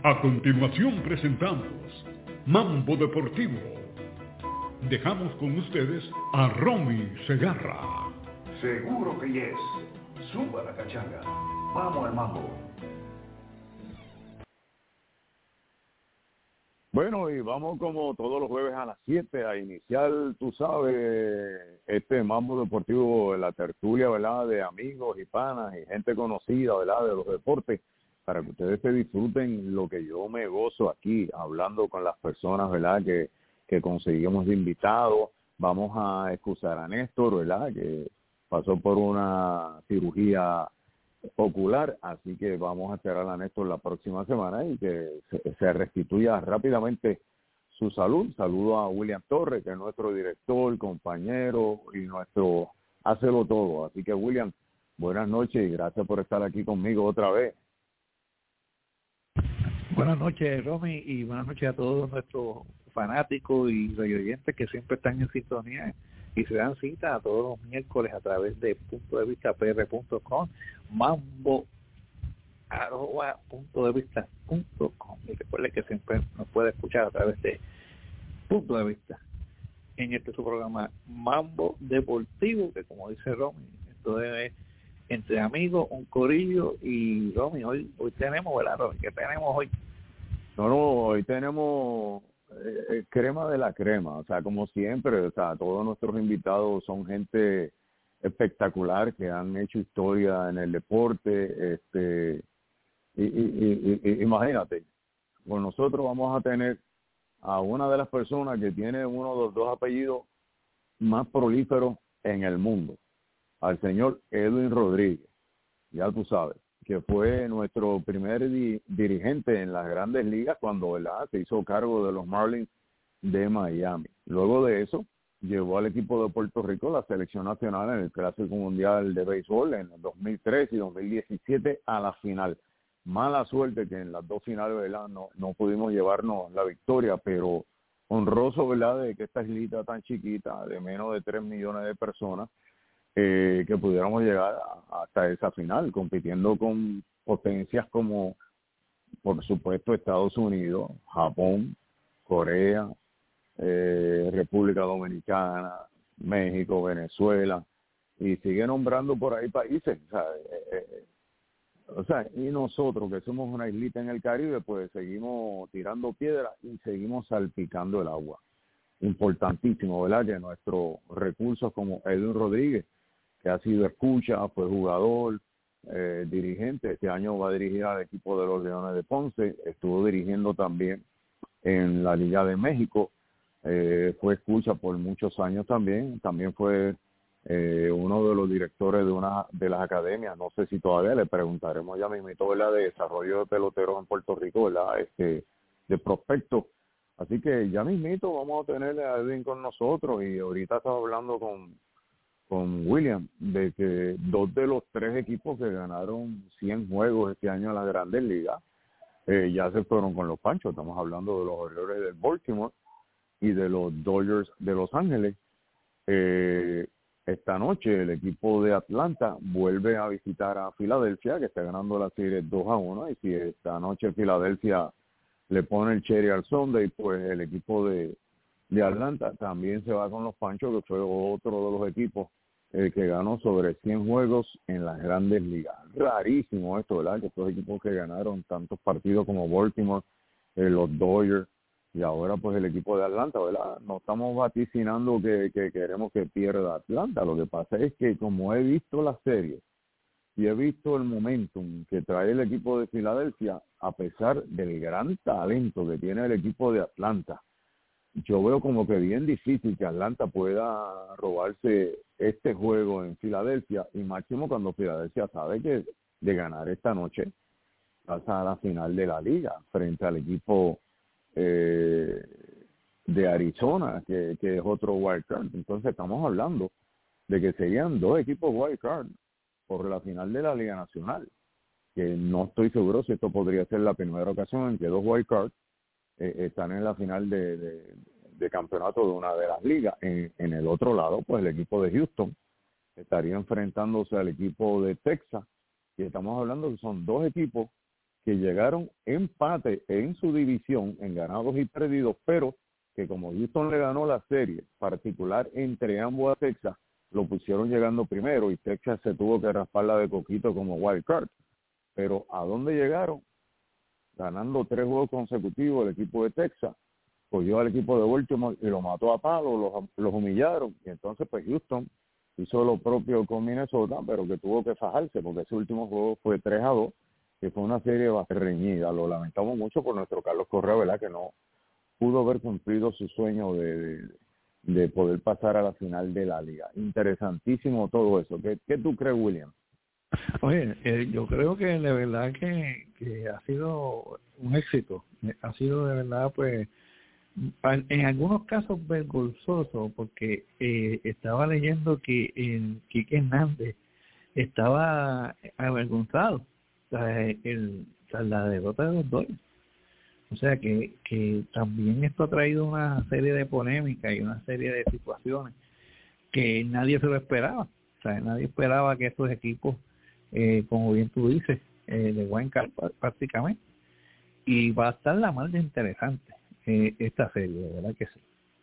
A continuación presentamos Mambo Deportivo. Dejamos con ustedes a Romy Segarra. Seguro que yes. Suba la cachanga. Vamos al mambo. Bueno, y vamos como todos los jueves a las 7 a iniciar, tú sabes, este Mambo Deportivo, la tertulia, ¿verdad?, de amigos y panas y gente conocida, ¿verdad?, de los deportes, para que ustedes se disfruten lo que yo me gozo aquí, hablando con las personas, ¿verdad?, que conseguimos de invitados. Vamos a excusar a Néstor, ¿verdad?, que pasó por una cirugía ocular, así que vamos a esperar a Néstor la próxima semana y que se restituya rápidamente su salud. Saludo a William Torres, que es nuestro director, compañero y nuestro hácelo todo. Así que, William, buenas noches y gracias por estar aquí conmigo otra vez. Buenas noches, Romy, y buenas noches a todos nuestros fanáticos y radioyentes que siempre están en sintonía y se dan cita a todos los miércoles a través de puntodevistapr.com, mambo @puntodevista.com, y recuerde que siempre nos puede escuchar a través de Punto de Vista en su programa Mambo Deportivo, que como dice Romy, esto es entre amigos, un corillo. Y Romy, hoy tenemos, ¿verdad, Romy? ¿Qué tenemos hoy? No, hoy tenemos crema de la crema, o sea, como siempre, o sea, todos nuestros invitados son gente espectacular que han hecho historia en el deporte, imagínate, con nosotros vamos a tener a una de las personas que tiene uno de los dos apellidos más prolíferos en el mundo, al señor Edwin Rodríguez, ya tú sabes, que fue nuestro primer dirigente en las Grandes Ligas cuando, ¿verdad?, se hizo cargo de los Marlins de Miami. Luego de eso, llevó al equipo de Puerto Rico la selección nacional en el Clásico Mundial de Béisbol en el 2003 y 2017 a la final. Mala suerte que en las dos finales, ¿verdad?, no pudimos llevarnos la victoria, pero honroso, ¿verdad?, de que esta islita tan chiquita, de menos de 3 millones de personas, que pudiéramos llegar hasta esa final, compitiendo con potencias como, por supuesto, Estados Unidos, Japón, Corea, República Dominicana, México, Venezuela, y sigue nombrando por ahí países, y nosotros que somos una islita en el Caribe, pues seguimos tirando piedras y seguimos salpicando el agua. Importantísimo, ¿verdad?, que nuestros recursos como Edwin Rodríguez, que ha sido escucha, fue jugador, dirigente, este año va a dirigir al equipo de los Leones de Ponce, estuvo dirigiendo también en la Liga de México, fue escucha por muchos años también fue uno de los directores de una de las academias, no sé si todavía, le preguntaremos ya mismito, ¿verdad?, de desarrollo de peloteros en Puerto Rico, ¿verdad?, de prospectos. Así que ya mismito vamos a tener a Edwin con nosotros, y ahorita estaba hablando con William de que 2 de los 3 equipos que ganaron 100 juegos este año en las Grandes Ligas ya se fueron con los Panchos. Estamos hablando de los Orioles de Baltimore y de los Dodgers de Los Ángeles. Esta noche el equipo de Atlanta vuelve a visitar a Filadelfia, que está ganando la serie 2-1, y si esta noche Filadelfia le pone el cherry al sundae, pues el equipo de Atlanta también se va con los Panchos, que fue otro de los equipos que ganó sobre 100 juegos en las Grandes Ligas. Rarísimo esto, ¿verdad?, que estos equipos que ganaron tantos partidos como Baltimore, los Dodgers, y ahora pues el equipo de Atlanta, ¿verdad? No estamos vaticinando que queremos que pierda Atlanta. Lo que pasa es que como he visto la serie y he visto el momentum que trae el equipo de Filadelfia, a pesar del gran talento que tiene el equipo de Atlanta, yo veo como que bien difícil que Atlanta pueda robarse este juego en Filadelfia, y máximo cuando Filadelfia sabe que de ganar esta noche pasa a la final de la liga frente al equipo de Arizona, que es otro wild card. Entonces estamos hablando de que serían 2 equipos wild card por la final de la Liga Nacional, que no estoy seguro si esto podría ser la primera ocasión en que 2 wild cards están en la final de campeonato de una de las ligas. En el otro lado, pues el equipo de Houston estaría enfrentándose al equipo de Texas, y estamos hablando que son 2 equipos que llegaron empate en su división, en ganados y perdidos, pero que como Houston le ganó la serie particular entre ambos a Texas, lo pusieron llegando primero y Texas se tuvo que rasparla de coquito como wild card. Pero ¿a dónde llegaron? Ganando 3 juegos consecutivos el equipo de Texas, cogió al equipo de Baltimore y lo mató a palo, los humillaron, y entonces pues Houston hizo lo propio con Minnesota, pero que tuvo que fajarse, porque ese último juego fue 3-2, que fue una serie bastante reñida. Lo lamentamos mucho por nuestro Carlos Correa, ¿verdad? Que no pudo haber cumplido su sueño de poder pasar a la final de la liga. Interesantísimo todo eso. ¿Qué tú crees, William? Oye, yo creo que de verdad que ha sido un éxito. Ha sido de verdad, pues, en algunos casos vergonzoso, porque estaba leyendo que el Quique Hernández estaba avergonzado tras la derrota de los Dodgers. O sea que también esto ha traído una serie de polémicas y una serie de situaciones que nadie se lo esperaba. O sea, nadie esperaba que estos equipos, como bien tú dices, de wild card prácticamente, y va a estar la más de interesante esta serie, de verdad que sí.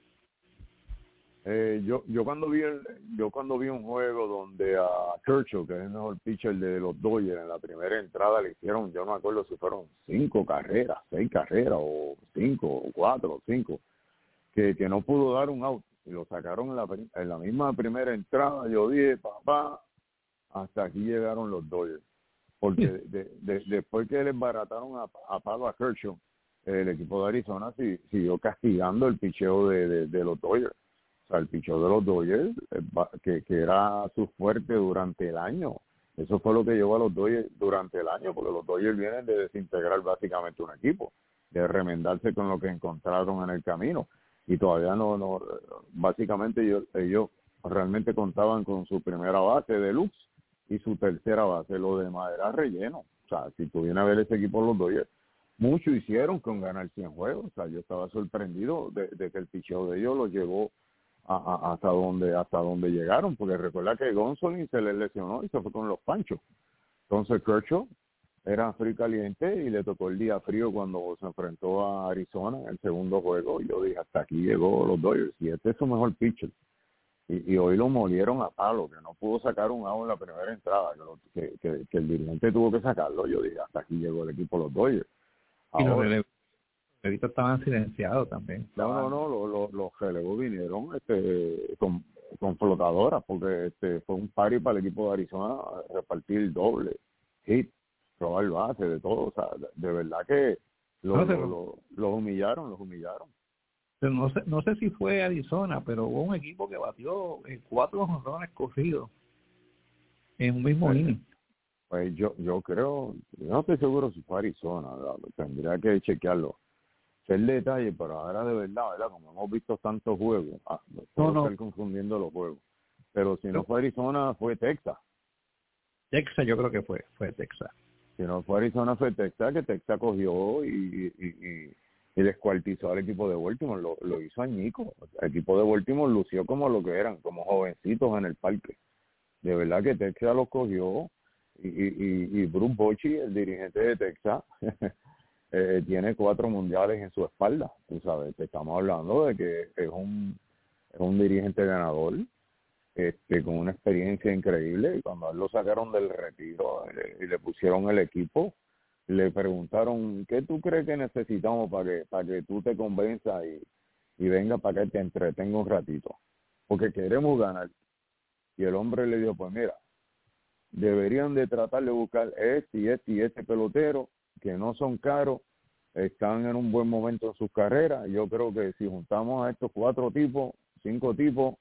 Yo cuando vi un juego donde a Kershaw, que es el mejor pitcher de los Dodgers, en la primera entrada le hicieron, yo no me acuerdo si fueron 6 carreras, o 5, o 4, o 5, que no pudo dar un out, y lo sacaron en la misma primera entrada. Yo dije, papá, hasta aquí llegaron los Dodgers, porque después que le embarataron a palo a Kershaw, el equipo de Arizona siguió castigando el picheo de los Dodgers. O sea, el picheo de los Dodgers, que era su fuerte durante el año. Eso fue lo que llevó a los Dodgers durante el año, porque los Dodgers vienen de desintegrar básicamente un equipo, de remendarse con lo que encontraron en el camino. Y todavía básicamente ellos realmente contaban con su primera base deluxe y su tercera base. Lo demás era relleno. O sea, si tú vienes a ver ese equipo, los Dodgers, mucho hicieron con ganar 100 juegos. O sea, yo estaba sorprendido de que el picheo de ellos lo llevó hasta donde llegaron, porque recuerda que Gonsolin se le lesionó y se fue con los Panchos. Entonces Kershaw era frío y caliente y le tocó el día frío cuando se enfrentó a Arizona en el segundo juego. Y yo dije, hasta aquí llegó los Dodgers, y este es su mejor pitcher. Y hoy lo molieron a palo, que no pudo sacar un out en la primera entrada, que el dirigente tuvo que sacarlo. Yo dije, hasta aquí llegó el equipo de los Dodgers. Ahora, y los relevistas estaban silenciados también. Los relevos vinieron con flotadoras, porque fue un party para el equipo de Arizona, repartir doble, hit, robar base, de todo. O sea, de verdad que los humillaron. No sé si fue Arizona, pero hubo un equipo que batió 4 jonrones corridos en un mismo inning. Pues yo creo, yo no estoy seguro si fue Arizona, ¿verdad? Tendría que chequearlo. El detalle, pero ahora de verdad, como hemos visto tantos juegos, puedo estar confundiendo los juegos. Pero si no fue Arizona, fue Texas. Texas yo creo que fue Texas. Si no fue Arizona, fue Texas, que Texas cogió y descuartizó al equipo de Baltimore, lo hizo añico. El equipo de Baltimore lució como lo que eran, como jovencitos en el parque. De verdad que Texas los cogió, y Bruce Bochy, el dirigente de Texas, tiene 4 mundiales en su espalda. Tú sabes, te estamos hablando de que es un dirigente ganador, con una experiencia increíble. Y cuando a él lo sacaron del retiro y le pusieron el equipo, le preguntaron, ¿qué tú crees que necesitamos para que tú te convenzas y venga para que te entretenga un ratito? Porque queremos ganar. Y el hombre le dijo, pues mira, deberían de tratar de buscar este pelotero, que no son caros, están en un buen momento en sus carreras. Yo creo que si juntamos a estos 4 tipos, 5 tipos,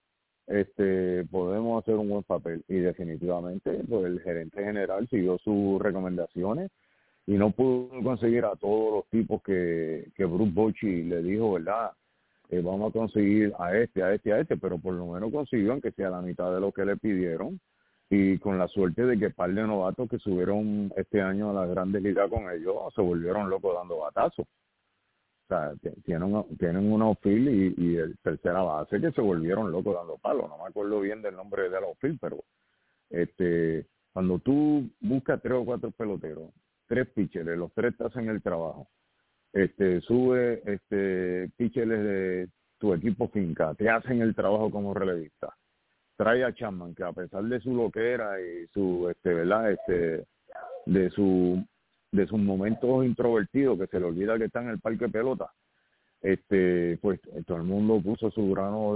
podemos hacer un buen papel. Y definitivamente pues el gerente general siguió sus recomendaciones y no pudo conseguir a todos los tipos que Bruce Bochy le dijo, ¿verdad? Vamos a conseguir a este, pero por lo menos consiguió, aunque sea la mitad de lo que le pidieron, y con la suerte de que par de novatos que subieron este año a las Grandes Ligas con ellos se volvieron locos dando batazos. O sea, tienen un outfield y el tercera base que se volvieron locos dando palos. No me acuerdo bien del nombre del outfield, pero cuando tú buscas 3 o 4 peloteros, 3 pitchers, los 3 te hacen el trabajo. Sube pitchers de tu equipo finca, te hacen el trabajo como relevista. Trae a Chapman, que a pesar de su loquera y su, ¿verdad? De sus momentos introvertidos, que se le olvida que está en el parque de pelota, pues todo el mundo puso su grano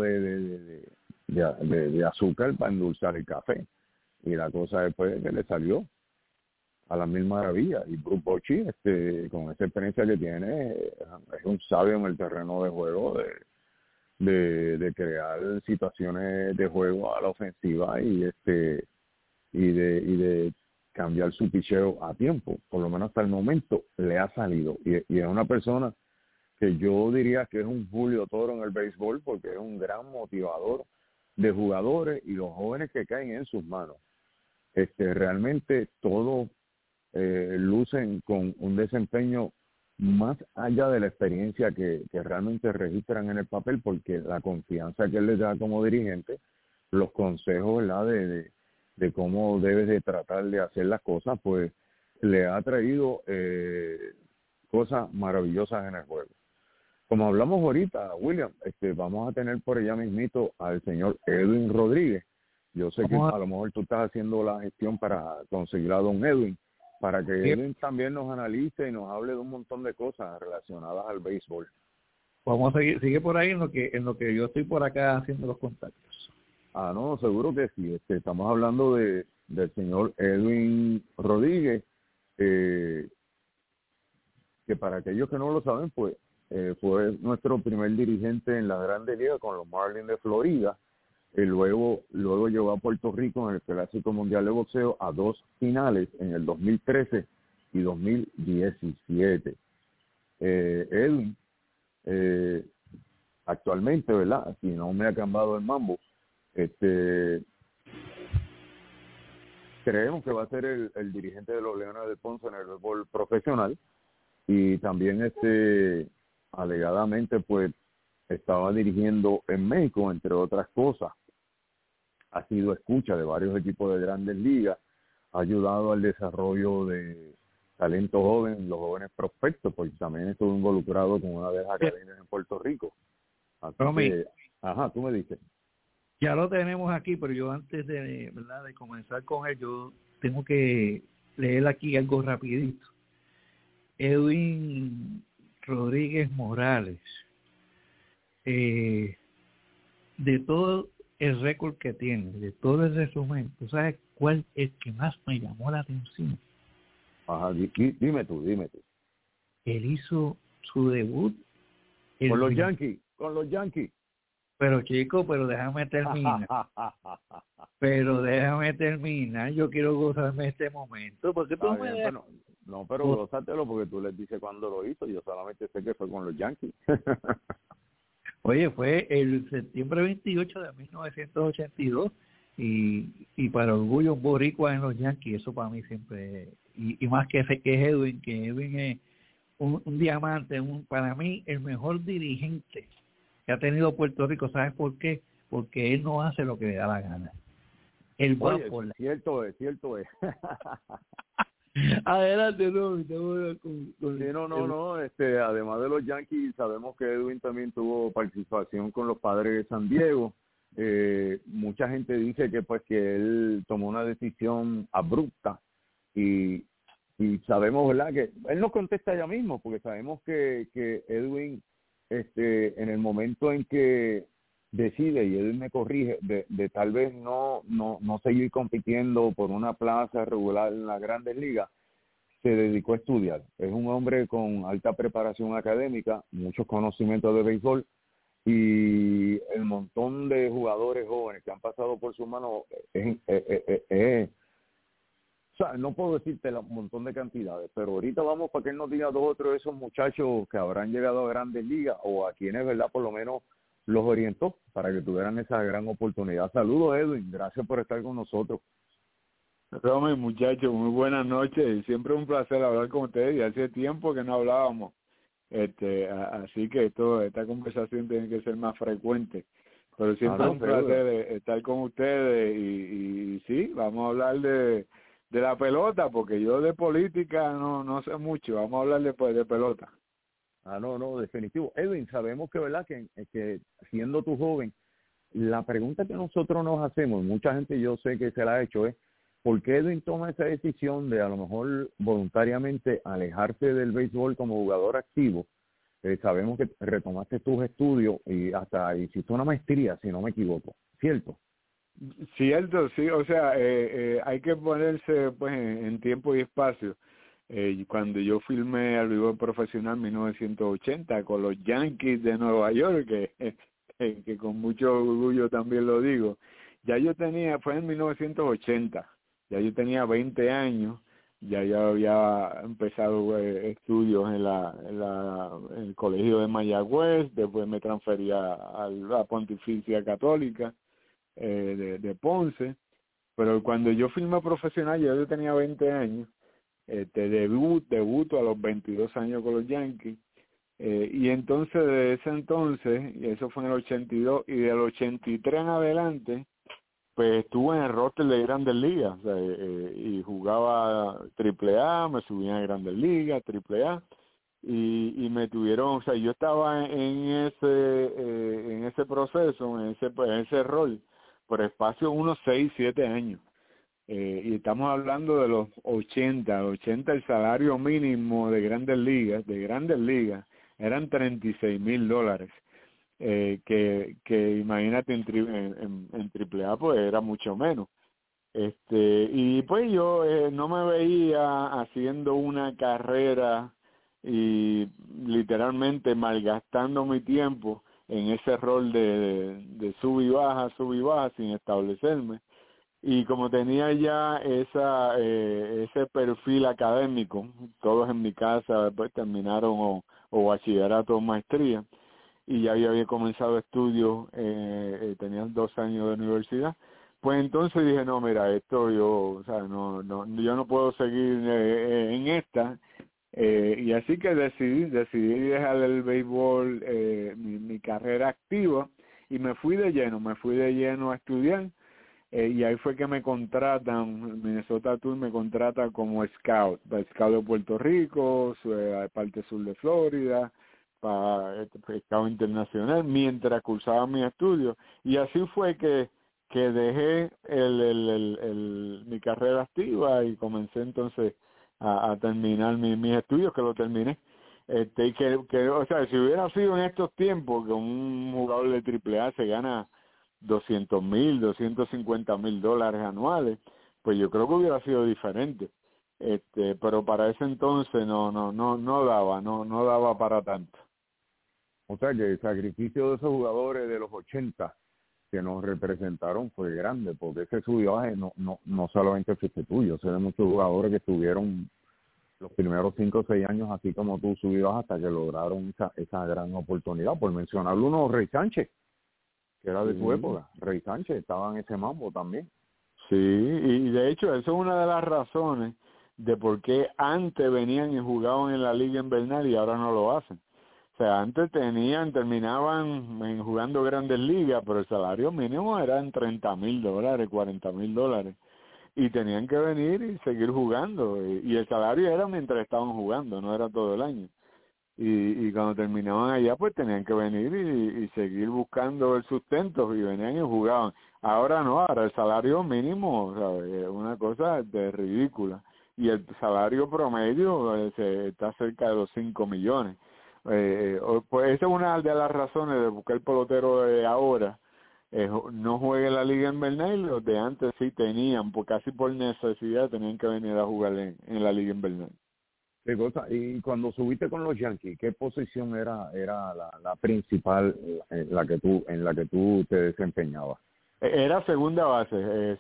de azúcar para endulzar el café. Y la cosa después es que le salió a las mil maravillas. Y Bruce Bochy, con esa experiencia que tiene, es un sabio en el terreno de juego de crear situaciones de juego a la ofensiva y de cambiar su picheo a tiempo. Por lo menos hasta el momento le ha salido. Y es una persona que yo diría que es un Julio Toro en el béisbol, porque es un gran motivador de jugadores y los jóvenes que caen en sus manos. Realmente todos lucen con un desempeño más allá de la experiencia que realmente registran en el papel, porque la confianza que él les da como dirigente, los consejos, ¿verdad?, de cómo debes de tratar de hacer las cosas, pues le ha traído cosas maravillosas en el juego. Como hablamos ahorita, William, vamos a tener por allá mismito al señor Edwin Rodríguez. Yo sé que a lo mejor tú estás haciendo la gestión para conseguir a don Edwin, para que Edwin también nos analice y nos hable de un montón de cosas relacionadas al béisbol. Vamos a seguir, sigue por ahí en lo que yo estoy por acá haciendo los contactos. No, seguro que sí. Estamos hablando del señor Edwin Rodríguez, que para aquellos que no lo saben, pues fue nuestro primer dirigente en la Grandes Ligas con los Marlins de Florida. Luego llevó a Puerto Rico en el Clásico Mundial de Boxeo a 2 finales en el 2013 y 2017. Edwin, actualmente, ¿verdad?, si no me ha cambiado el mambo, creemos que va a ser el dirigente de los Leones de Ponce en el béisbol profesional, y también alegadamente pues estaba dirigiendo en México, entre otras cosas. Ha sido escucha de varios equipos de Grandes Ligas, ha ayudado al desarrollo de talento joven, los jóvenes prospectos, porque también estuvo involucrado con una de las academias en Puerto Rico. Así que, tú me dices. Ya lo tenemos aquí, pero yo antes de comenzar con él, yo tengo que leer aquí algo rapidito. Edwin Rodríguez Morales, de todo el récord que tiene, de todo el resumen, ¿tú sabes cuál es el que más me llamó la atención? Dime tú. Él hizo su debut con los Yankees. Pero chico, déjame terminar. Yo quiero gozarme este momento, porque tú me pero gózatelo, porque tú les dices cuándo lo hizo. Yo solamente sé que fue con los Yankees. Oye, fue el septiembre 28 de 1982 y para orgullo un boricua en los Yankees. Eso para mí siempre, y más que es Edwin, es un diamante, para mí el mejor dirigente que ha tenido Puerto Rico. ¿Sabes por qué? Porque él no hace lo que le da la gana. Él va por la... Cierto es. Adelante, no. Además de los Yankees, sabemos que Edwin también tuvo participación con los Padres de San Diego. Mucha gente dice que él tomó una decisión abrupta y sabemos, ¿verdad?, que él nos contesta ya mismo, porque sabemos que Edwin, en el momento en que decide, y él me corrige, de tal vez no seguir compitiendo por una plaza regular en las Grandes Ligas, se dedicó a estudiar. Es un hombre con alta preparación académica, muchos conocimientos de béisbol, y el montón de jugadores jóvenes que han pasado por su mano o sea, no puedo decirte un montón de cantidades, pero ahorita vamos para que él nos diga 2 o 3 de esos muchachos que habrán llegado a Grandes Ligas, o a quienes, ¿verdad?, por lo menos los orientó para que tuvieran esa gran oportunidad. Saludos, Edwin, gracias por estar con nosotros. Romy, muchachos, muy buenas noches. Siempre un placer hablar con ustedes, y hace tiempo que no hablábamos. Así que esta conversación tiene que ser más frecuente. Pero siempre un placer estar con ustedes, y sí, vamos a hablar de la pelota, porque yo de política no sé mucho. Vamos a hablar después de pelota. No, definitivo. Edwin, sabemos que, ¿verdad? Que siendo tú joven, la pregunta que nosotros nos hacemos, mucha gente yo sé que se la ha hecho, es ¿por qué Edwin toma esa decisión de a lo mejor voluntariamente alejarse del béisbol como jugador activo? Sabemos que retomaste tus estudios y hasta hiciste una maestría, si no me equivoco, ¿cierto? Cierto, sí, o sea, hay que ponerse pues en tiempo y espacio. Cuando yo filmé al béisbol profesional en 1980 con los Yankees de Nueva York, que con mucho orgullo también lo digo, fue en 1980, ya yo tenía 20 años, ya había empezado estudios en el colegio de Mayagüez, después me transferí a la Pontificia Católica de Ponce, pero cuando yo filmé profesional ya yo tenía 20 años, debuto a los 22 años con los Yankees, y entonces de ese entonces, y eso fue en el 82, y del 83 en adelante, pues estuve en el roster de Grandes Ligas, o sea, y jugaba AAA, me subía a Grandes Ligas, AAA, y me tuvieron, o sea, yo estaba en ese proceso, en ese rol, por espacio unos 6, 7 años. Y estamos hablando de los 80 el salario mínimo de Grandes Ligas, eran $36,000, que imagínate en AAA pues era mucho menos. Y pues yo no me veía haciendo una carrera y literalmente malgastando mi tiempo en ese rol de sub y baja sin establecerme. Y como tenía ya ese perfil académico, todos en mi casa después terminaron o bachillerato o maestría, y ya yo había comenzado estudios, tenía 2 años de universidad, pues entonces dije, no, mira, esto yo no puedo seguir en esta, y así que decidí dejar el béisbol, mi carrera activa, y me fui de lleno a estudiar. Y ahí fue que me contratan, Minnesota Twins me contrata como scout de Puerto Rico, parte sur de Florida, para scout internacional, mientras cursaba mis estudios. Y así fue que dejé mi carrera activa y comencé entonces a terminar mis estudios, que lo terminé. Y que, o sea, si hubiera sido en estos tiempos que un jugador de AAA se gana $200,000, $250,000 anuales, pues yo creo que hubiera sido diferente. Pero para ese entonces no daba para tanto. O sea que el sacrificio de esos jugadores de los 80 que nos representaron fue grande, porque ese subiaje no solamente fuiste tuyo, sé de muchos jugadores que estuvieron los primeros 5 o 6 años así como tú subidos hasta que lograron esa gran oportunidad. Por mencionar uno, Rey Sánchez, que era de tu época. Rey Sánchez estaba en ese mambo también. Sí, y de hecho eso es una de las razones de por qué antes venían y jugaban en la liga invernal y ahora no lo hacen. O sea, antes terminaban jugando Grandes Ligas, pero el salario mínimo era en $30,000, $40,000, y tenían que venir y seguir jugando, y el salario era mientras estaban jugando, no era todo el año. Y cuando terminaban allá, pues tenían que venir y seguir buscando el sustento, y venían y jugaban. Ahora no, ahora el salario mínimo, ¿sabes? Es una cosa de ridícula. Y el salario promedio está cerca de los 5 millones. Pues esa es una de las razones de buscar el pelotero de ahora. No juegue la liga invernal, los de antes sí tenían, porque casi por necesidad tenían que venir a jugar en la liga invernal. Y cuando subiste con los Yankees, ¿qué posición era la principal en la que tú te desempeñabas? Era segunda base.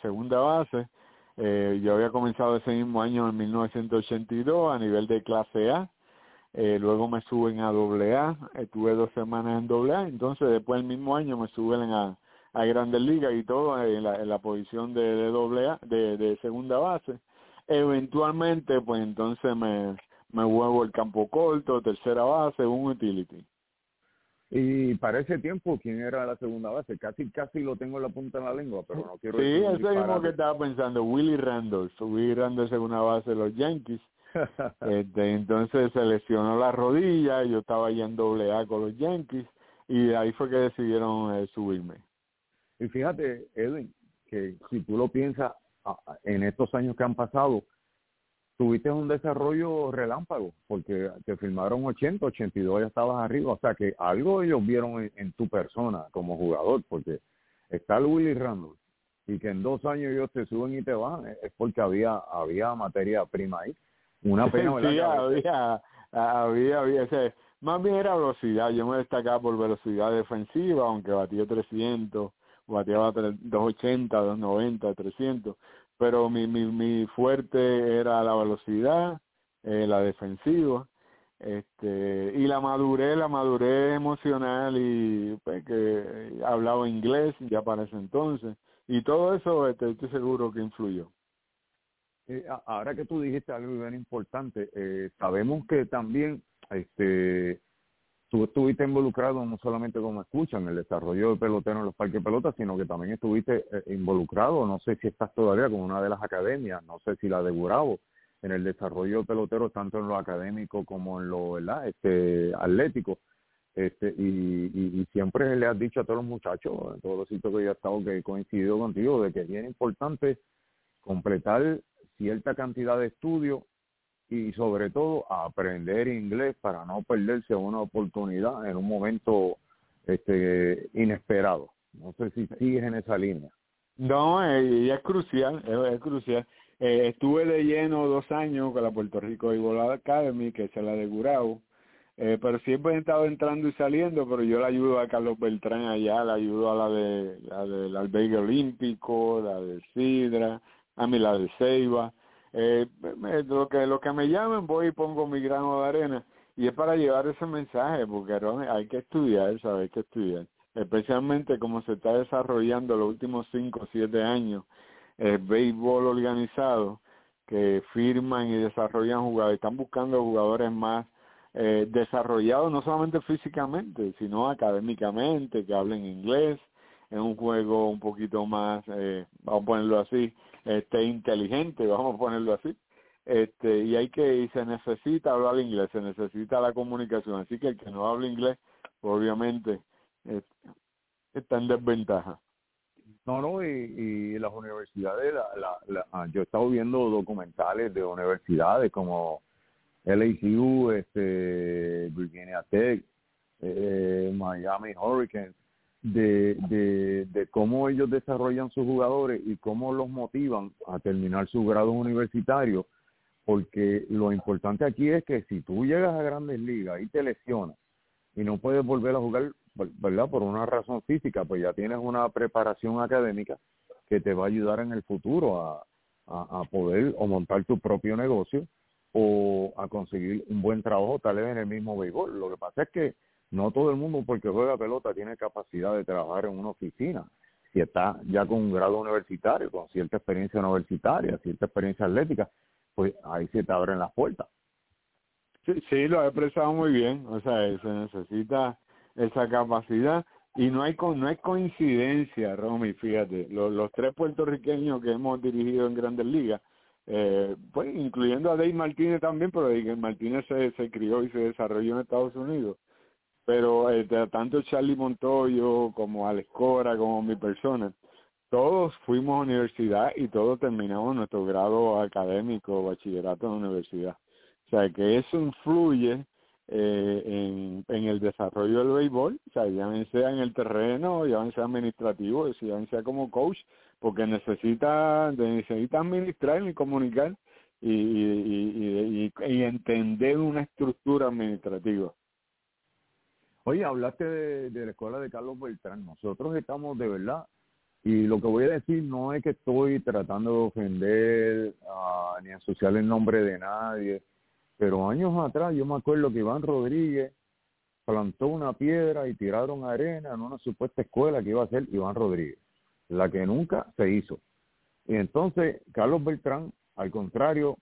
Yo había comenzado ese mismo año en 1982 a nivel de clase A. Luego me suben a AA, estuve 2 semanas en AA, entonces después del mismo año me suben a Grandes Ligas y todo en la posición de AA, de segunda base. Eventualmente, pues entonces me vuelvo el campo corto, tercera base, un utility. Y para ese tiempo, ¿quién era la segunda base? Casi lo tengo en la punta de la lengua, pero no quiero Sí, decir un eso mismo disparate. que estaba pensando, Willie Randolph. Willie Randolph es una base de los Yankees. Entonces se lesionó la rodilla, yo estaba allá en AA con los Yankees, y ahí fue que decidieron subirme. Y fíjate, Edwin, que si tú lo piensas, en estos años que han pasado, tuviste un desarrollo relámpago, porque te firmaron 80, 82, ya estabas arriba, o sea que algo ellos vieron en tu persona como jugador, porque está el Willie Randolph, y que en 2 años ellos te suben y te bajan, es porque había materia prima ahí. Una pena, ¿verdad? Sí, había, o sea, más bien era velocidad. Yo me destacaba por velocidad defensiva, aunque batía 300, bateaba 280, 290, 300, pero mi fuerte era la velocidad, la defensiva, y la madurez emocional, y pues, que hablaba inglés ya para ese entonces, y todo eso estoy seguro que influyó. Ahora que tú dijiste algo bien importante, sabemos que también tú estuviste involucrado no solamente como escucha en el desarrollo de pelotero en los parques de pelota, sino que también estuviste involucrado, no sé si estás todavía con una de las academias, no sé si la de Gurabo, en el desarrollo de peloteros tanto en lo académico como en lo atlético. Y siempre le has dicho a todos los muchachos, en todos los sitios que yo he estado, que he coincidido contigo, de que es bien importante completar cierta cantidad de estudios y sobre todo aprender inglés para no perderse una oportunidad en un momento inesperado. No sé si sigues en esa línea. No, y es crucial, es crucial. Estuve de lleno 2 años con la Puerto Rico Baseball Academy, que es la de Gurabo, pero siempre he estado entrando y saliendo, pero yo le ayudo a Carlos Beltrán allá, le ayudo a la del albergue olímpico, la de Sidra, la de Ceiba. Lo que me llamen voy y pongo mi grano de arena, y es para llevar ese mensaje, porque hay que estudiar, ¿sabes? Hay que estudiar, especialmente como se está desarrollando los últimos 5 o 7 años el béisbol organizado, que firman y desarrollan jugadores, están buscando jugadores más desarrollados, no solamente físicamente, sino académicamente, que hablen inglés, en un juego un poquito más, vamos a ponerlo así, inteligente, vamos a ponerlo así, y se necesita hablar inglés, se necesita la comunicación, así que el que no habla inglés, pues obviamente está en desventaja. No, y las universidades, yo he estado viendo documentales de universidades como LSU, Virginia Tech, Miami Hurricanes, de cómo ellos desarrollan sus jugadores y cómo los motivan a terminar sus grados universitarios, porque lo importante aquí es que si tú llegas a Grandes Ligas y te lesionas y no puedes volver a jugar, ¿verdad? Por una razón física, pues ya tienes una preparación académica que te va a ayudar en el futuro a poder o montar tu propio negocio o a conseguir un buen trabajo tal vez en el mismo béisbol. Lo que pasa es que no todo el mundo porque juega pelota tiene capacidad de trabajar en una oficina. Si está ya con un grado universitario, con cierta experiencia universitaria, cierta experiencia atlética, pues ahí se te abren las puertas. Sí, lo he expresado muy bien, o sea, se necesita esa capacidad, y no hay coincidencia, Romy, fíjate, los 3 puertorriqueños que hemos dirigido en Grandes Ligas, pues incluyendo a Dave Martínez también, pero Dave Martínez se crió y se desarrolló en Estados Unidos, pero tanto Charlie Montoyo como Alex Cora como mi persona, todos fuimos a universidad y todos terminamos nuestro grado académico, bachillerato en la universidad. O sea, que eso influye en el desarrollo del béisbol, o sea, ya sea en el terreno, ya sea administrativo, ya sea como coach, porque necesita administrar y comunicar y entender una estructura administrativa. Oye, hablaste de la escuela de Carlos Beltrán. Nosotros estamos de verdad, y lo que voy a decir no es que estoy tratando de ofender ni asociar el nombre de nadie, pero años atrás yo me acuerdo que Iván Rodríguez plantó una piedra y tiraron arena en una supuesta escuela que iba a ser Iván Rodríguez, la que nunca se hizo. Y entonces Carlos Beltrán, al contrario,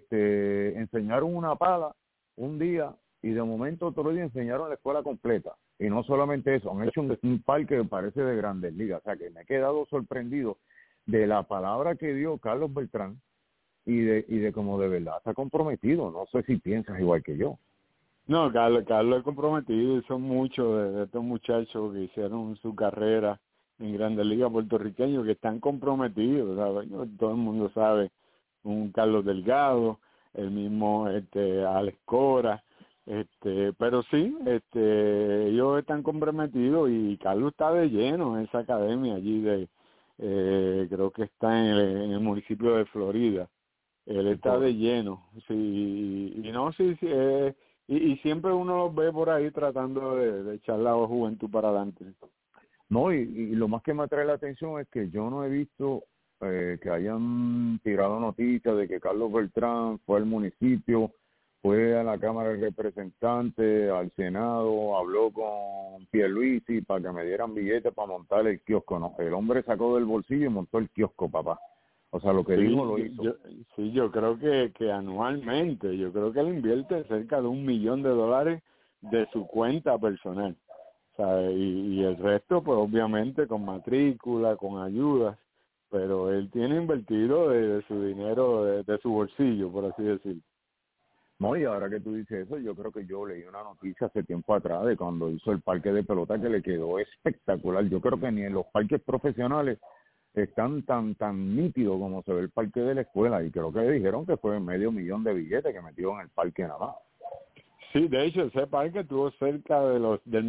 enseñaron una pala un día y de momento otro día enseñaron la escuela completa. Y no solamente eso, han hecho un parque que parece de Grandes Ligas. O sea, que me he quedado sorprendido de la palabra que dio Carlos Beltrán y de cómo de verdad está comprometido. No sé si piensas igual que yo. No, Carlos es comprometido y son muchos de estos muchachos que hicieron su carrera en Grandes Ligas puertorriqueños que están comprometidos, ¿sabes? Todo el mundo sabe, un Carlos Delgado, el mismo Alex Cora, pero sí, ellos están comprometidos y Carlos está de lleno en esa academia allí creo que está en el municipio de Florida. Él está de lleno, sí, y no, sí, y siempre uno los ve por ahí tratando de echar la juventud para adelante. No, y lo más que me atrae la atención es que yo no he visto que hayan tirado noticias de que Carlos Beltrán fue al municipio, fue a la Cámara de Representantes, al Senado, habló con Pierluisi para que me dieran billetes para montar el kiosco. No, el hombre sacó del bolsillo y montó el kiosco, papá. O sea, lo que dijo lo hizo. Yo creo que anualmente, yo creo que él invierte cerca de $1 millón de su cuenta personal. ¿Sabe? Y el resto, pues obviamente con matrícula, con ayudas, pero él tiene invertido de su dinero, de su bolsillo, por así decirlo. No, y ahora que tú dices eso, yo creo que yo leí una noticia hace tiempo atrás de cuando hizo el parque de pelota que le quedó espectacular. Yo creo que ni en los parques profesionales están tan nítidos como se ve el parque de la escuela, y creo que le dijeron que fue $500,000 de billetes que metió en el parque nada más. Sí, de hecho, ese parque tuvo cerca del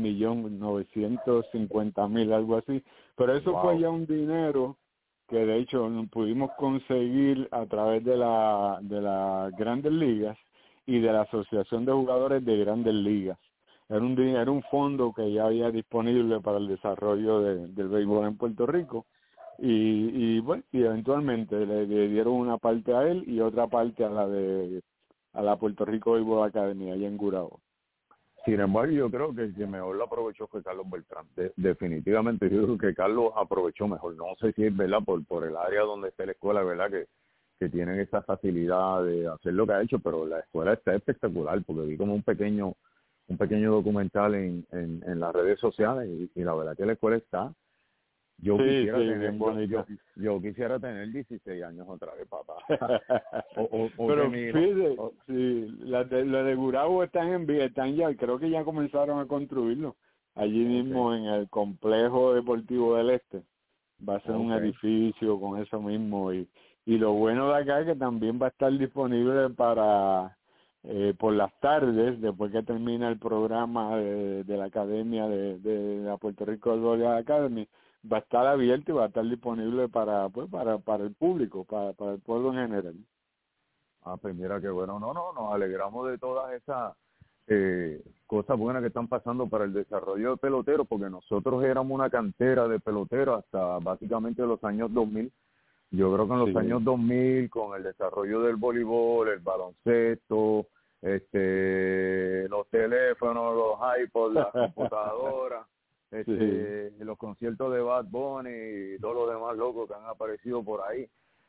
1.950.000, algo así, pero eso fue ya un dinero que de hecho pudimos conseguir a través de las Grandes Ligas y de la Asociación de Jugadores de Grandes Ligas. Era un fondo que ya había disponible para el desarrollo del béisbol en Puerto Rico, y bueno, y eventualmente le dieron una parte a él y otra parte a la Puerto Rico Béisbol Academy allá en Gurabo. Sin embargo, yo creo que el que mejor lo aprovechó fue Carlos Beltrán. Definitivamente, yo creo que Carlos aprovechó mejor. No sé si es verdad por el área donde está la escuela, verdad que tienen esa facilidad de hacer lo que ha hecho, pero la escuela está espectacular, porque vi como un pequeño documental en las redes sociales y la verdad que la escuela está. Yo quisiera tener 16 años otra vez, papá. Pero fíjate, las de Gurabo están ya, creo que ya comenzaron a construirlo. Allí mismo en el Complejo Deportivo del Este. Va a ser un edificio con eso mismo. Y lo bueno de acá es que también va a estar disponible para por las tardes, después que termina el programa de la Academia de la Puerto Rico Béisbol Academy, va a estar abierto y va a estar disponible para el público, para el pueblo en general. Pues mira qué bueno. Nos alegramos de todas esas cosas buenas que están pasando para el desarrollo de peloteros, porque nosotros éramos una cantera de peloteros hasta básicamente los años 2000. Yo creo que en los años 2000, con el desarrollo del voleibol, el baloncesto, los teléfonos, los iPods, las computadoras, los conciertos de Bad Bunny y todos los demás locos que han aparecido por ahí,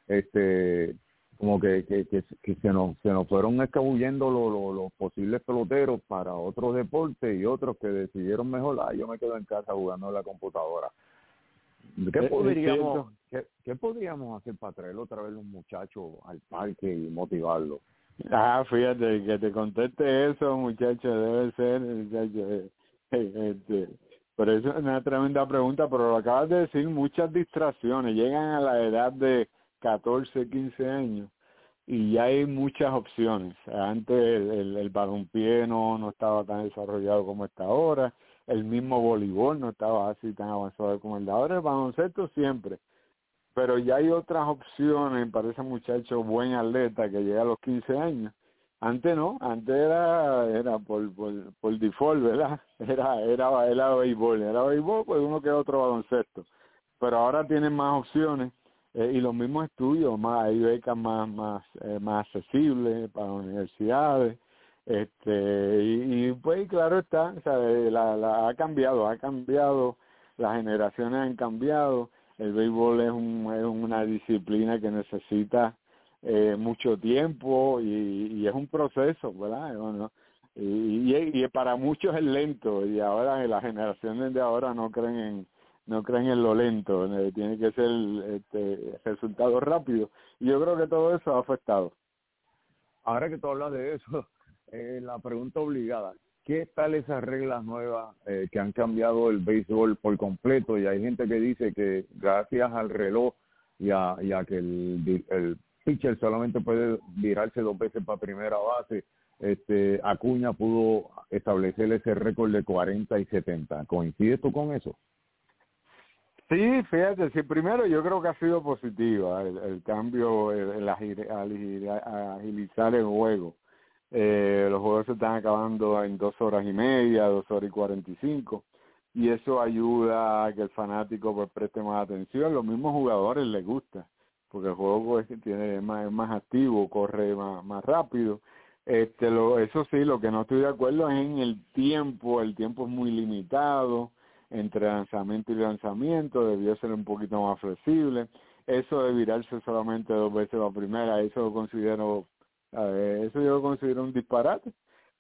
como que se nos fueron escabullendo los posibles peloteros para otros deportes, y otros que decidieron mejor, yo me quedo en casa jugando en la computadora. ¿Qué podríamos hacer para traer otra vez los muchachos al parque y motivarlos? Fíjate, que te conteste eso, muchacho, debe ser, muchacho, pero eso es una tremenda pregunta, pero lo acabas de decir, muchas distracciones, llegan a la edad de 14, 15 años, y ya hay muchas opciones. Antes el balompié no estaba tan desarrollado como está ahora, el mismo voleibol no estaba así tan avanzado como el de ahora, el baloncesto siempre, pero ya hay otras opciones para ese muchacho buen atleta que llega a los 15 años. Antes no, antes era por default, ¿verdad? Era béisbol, pues uno que otro baloncesto, pero ahora tienen más opciones. Y los mismos estudios, hay becas más accesibles para universidades, y pues claro está, o sea, ha cambiado, las generaciones han cambiado, el béisbol es una disciplina que necesita mucho tiempo y es un proceso, ¿verdad? Bueno, y para muchos es lento, y ahora las generaciones de ahora no creen en lo lento, tiene que ser resultado rápido, y yo creo que todo eso ha afectado. Ahora que tú hablas de eso, la pregunta obligada, ¿qué tal esas reglas nuevas que han cambiado el béisbol por completo? Y hay gente que dice que gracias al reloj y a que el pitcher solamente puede virarse 2 veces para primera base, Acuña pudo establecer ese récord de 40 y 70. ¿Coincides tú con eso? Sí, fíjate, sí, primero yo creo que ha sido positiva el cambio, el agilizar el juego. Los juegos se están acabando en 2 horas y media, 2 horas y 45, y eso ayuda a que el fanático pues preste más atención. Los mismos jugadores les gusta, porque el juego pues, es más activo, corre más rápido. Eso sí, lo que no estoy de acuerdo es en el tiempo es muy limitado entre lanzamiento y lanzamiento, debió ser un poquito más flexible. Eso de virarse solamente 2 veces la primera, eso yo lo considero un disparate.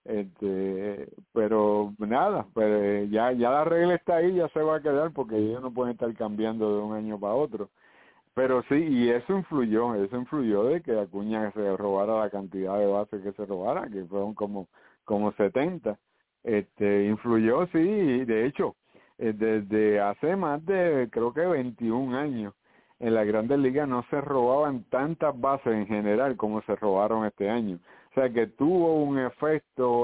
Pero nada, pues ya la regla está ahí, ya se va a quedar, porque ellos no pueden estar cambiando de un año para otro. Pero sí, y eso influyó de que Acuña se robara la cantidad de bases que se robara, que fueron como 70. Influyó, sí, y de hecho, desde hace más de, creo que 21 años, en las Grandes Ligas no se robaban tantas bases en general como se robaron este año. O sea que tuvo un efecto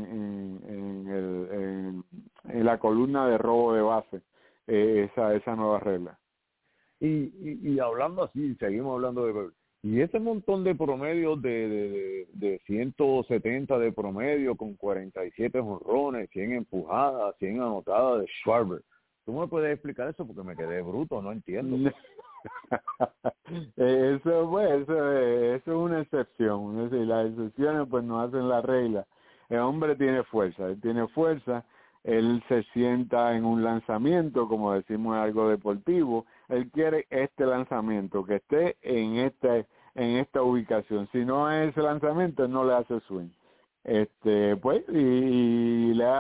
en la columna de robo de bases, esa nueva regla. Y hablando así, seguimos hablando y ese montón de promedios de 170 de promedio con 47 jonrones, 100 empujadas, 100 anotadas de Schwarber. ¿Tú me puedes explicar eso? Porque me quedé bruto, no entiendo. Eso es una excepción. Es decir, las excepciones pues no hacen la regla. El hombre tiene fuerza, él se sienta en un lanzamiento, como decimos, algo deportivo. Él quiere este lanzamiento, que esté en esta ubicación. Si no es ese lanzamiento, él no le hace swing. Pues, y le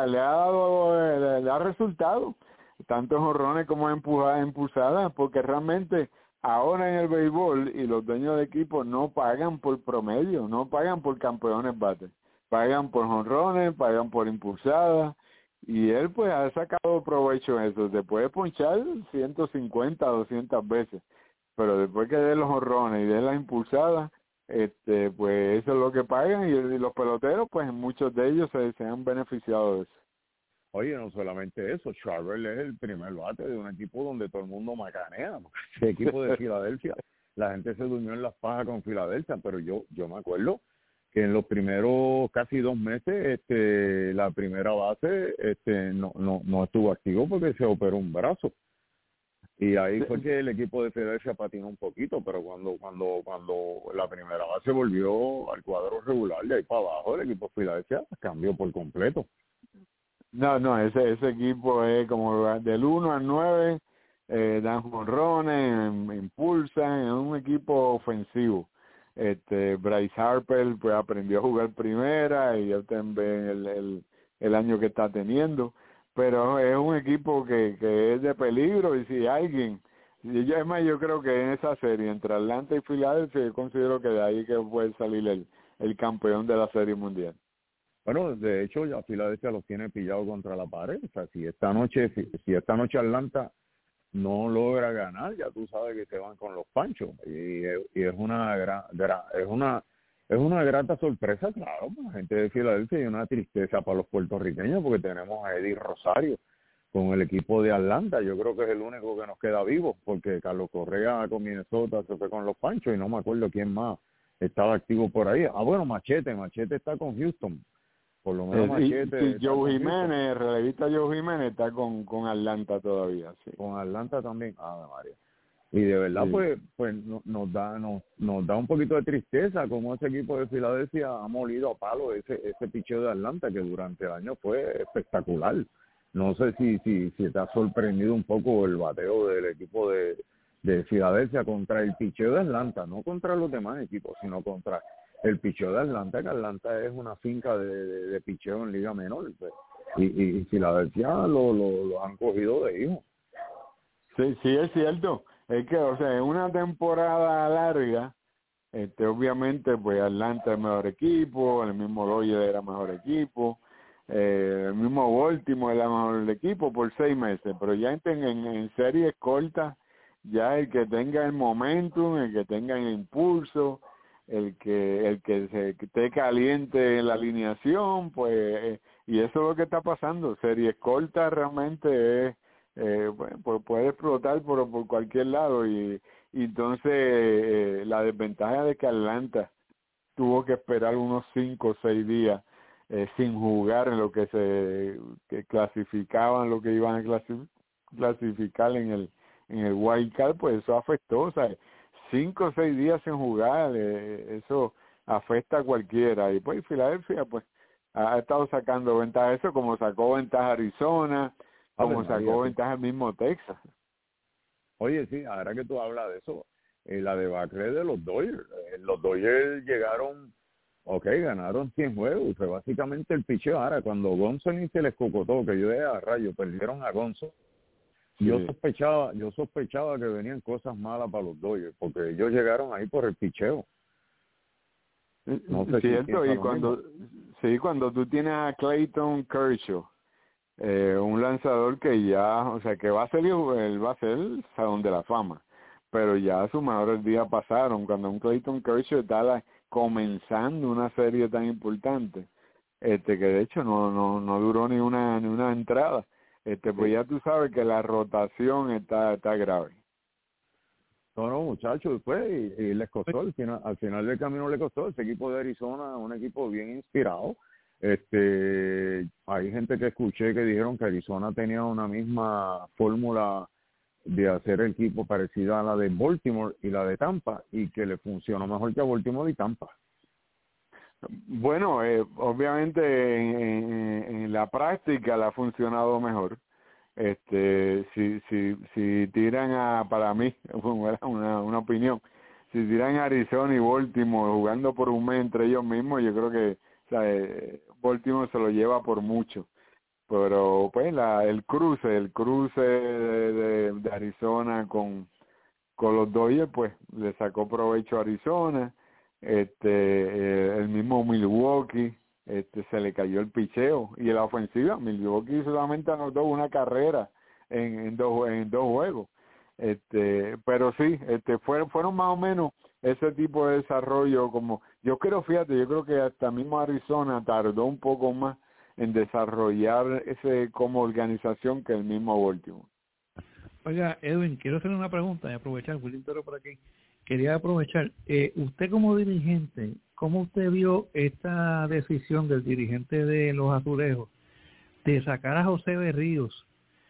ha resultado, tanto jonrones como impulsadas, porque realmente ahora en el béisbol y los dueños de equipo no pagan por promedio, no pagan por campeones bates, pagan por jonrones, pagan por impulsadas. Y él pues ha sacado provecho en eso. Se puede ponchar 150, 200 veces, pero después que dé los jonrones y dé las impulsadas, pues eso es lo que pagan, y los peloteros pues muchos de ellos se han beneficiado de eso. Oye, no solamente eso, Schwarber es el primer bate de un equipo donde todo el mundo macanea. El equipo de Filadelfia, la gente se durmió en las pajas con Filadelfia, pero yo me acuerdo que en los primeros casi 2 meses la primera base no estuvo activo porque se operó un brazo, y ahí fue que el equipo de Filadelfia patinó un poquito, pero cuando la primera base volvió al cuadro regular, de ahí para abajo el equipo de Filadelfia cambió por completo. No, ese equipo es como del 1 al 9, dan jonrones, impulsan, es un equipo ofensivo. Bryce Harper pues aprendió a jugar primera, y ya también el año que está teniendo, pero es un equipo que es de peligro, y si alguien, yo creo que en esa serie entre Atlanta y Filadelfia, yo considero que de ahí que puede salir el campeón de la Serie Mundial. Bueno, de hecho ya Filadelfia los tiene pillados contra la pared. O sea, si esta noche Atlanta no logra ganar, ya tú sabes que se van con los panchos, y es una grata sorpresa, claro, para la gente de Filadelfia, y una tristeza para los puertorriqueños, porque tenemos a Eddie Rosario con el equipo de Atlanta. Yo creo que es el único que nos queda vivo, porque Carlos Correa con Minnesota se fue con los panchos, y no me acuerdo quién más estaba activo por ahí. Bueno, Machete está con Houston. Por lo menos Machete. Y Joe Jiménez, el relevista Joe Jiménez está con Atlanta todavía, sí. Con Atlanta también, María. Y de verdad, sí, pues nos da un poquito de tristeza como ese equipo de Filadelfia ha molido a palo ese picheo de Atlanta, que durante el año fue espectacular. No sé si te ha sorprendido un poco el bateo del equipo de Filadelfia contra el picheo de Atlanta, no contra los demás equipos, sino contra el picheo de Atlanta, que Atlanta es una finca de picheo en Liga Menor, pues, y Filadelfia lo han cogido de hijo. Sí, sí, es cierto. Es que, o sea, en una temporada larga, obviamente, pues Atlanta es el mejor equipo, el mismo Dodgers era mejor equipo, el mismo Baltimore era mejor equipo por 6 meses, pero ya en series cortas, ya el que tenga el momentum, el que tenga el impulso, el que se esté caliente en la alineación, pues, y eso es lo que está pasando. Series cortas realmente es, bueno, pues puede explotar por cualquier lado, y entonces la desventaja de que Atlanta tuvo que esperar unos 5 o 6 días sin jugar en lo que clasificaban, lo que iban a clasificar en el wild card, pues eso afectó. O sea, 5 o 6 días sin jugar, eso afecta a cualquiera. Y pues Filadelfia pues ha estado sacando ventaja, eso como sacó ventaja Arizona, como sacó ventaja el mismo Texas. Oye, sí, ahora que tú hablas de eso, la debacle de los Dodgers. Los Dodgers llegaron, ganaron 100 juegos, y fue básicamente el picheo. Ahora, cuando Gonzo ni se les cocotó, que yo dije a rayo, perdieron a Gonzo, sí. Yo sospechaba que venían cosas malas para los Dodgers, porque ellos llegaron ahí por el picheo. No sé, cierto, y cuando tú tienes a Clayton Kershaw, un lanzador que ya, o sea, que va a ser el Salón de la Fama, pero ya sus mejores días pasaron. Cuando un Clayton Kershaw está comenzando una serie tan importante, que de hecho no duró ni una entrada, pues ya tú sabes que la rotación está grave. No, muchachos, después y les costó, al final del camino le costó. Ese equipo de Arizona, un equipo bien inspirado. Hay gente que escuché que dijeron que Arizona tenía una misma fórmula de hacer el equipo parecida a la de Baltimore y la de Tampa, y que le funcionó mejor que a Baltimore y Tampa. Bueno, obviamente en la práctica le ha funcionado mejor. Si tiran para mí, una opinión, si tiran a Arizona y Baltimore jugando por un mes entre ellos mismos, yo creo que, o sea, Baltimore se lo lleva por mucho. Pero pues el cruce de Arizona con los Dodgers, pues le sacó provecho a Arizona. El mismo Milwaukee, se le cayó el picheo, y en la ofensiva Milwaukee solamente anotó una carrera en dos juegos. Pero sí, fueron más o menos ese tipo de desarrollo. Como yo creo que hasta mismo Arizona tardó un poco más en desarrollar ese como organización que el mismo Baltimore. Oiga, Edwin, quiero hacer una pregunta y aprovechar, William Toro por aquí. Quería aprovechar, usted como dirigente, ¿cómo usted vio esta decisión del dirigente de los Azulejos de sacar a José Berríos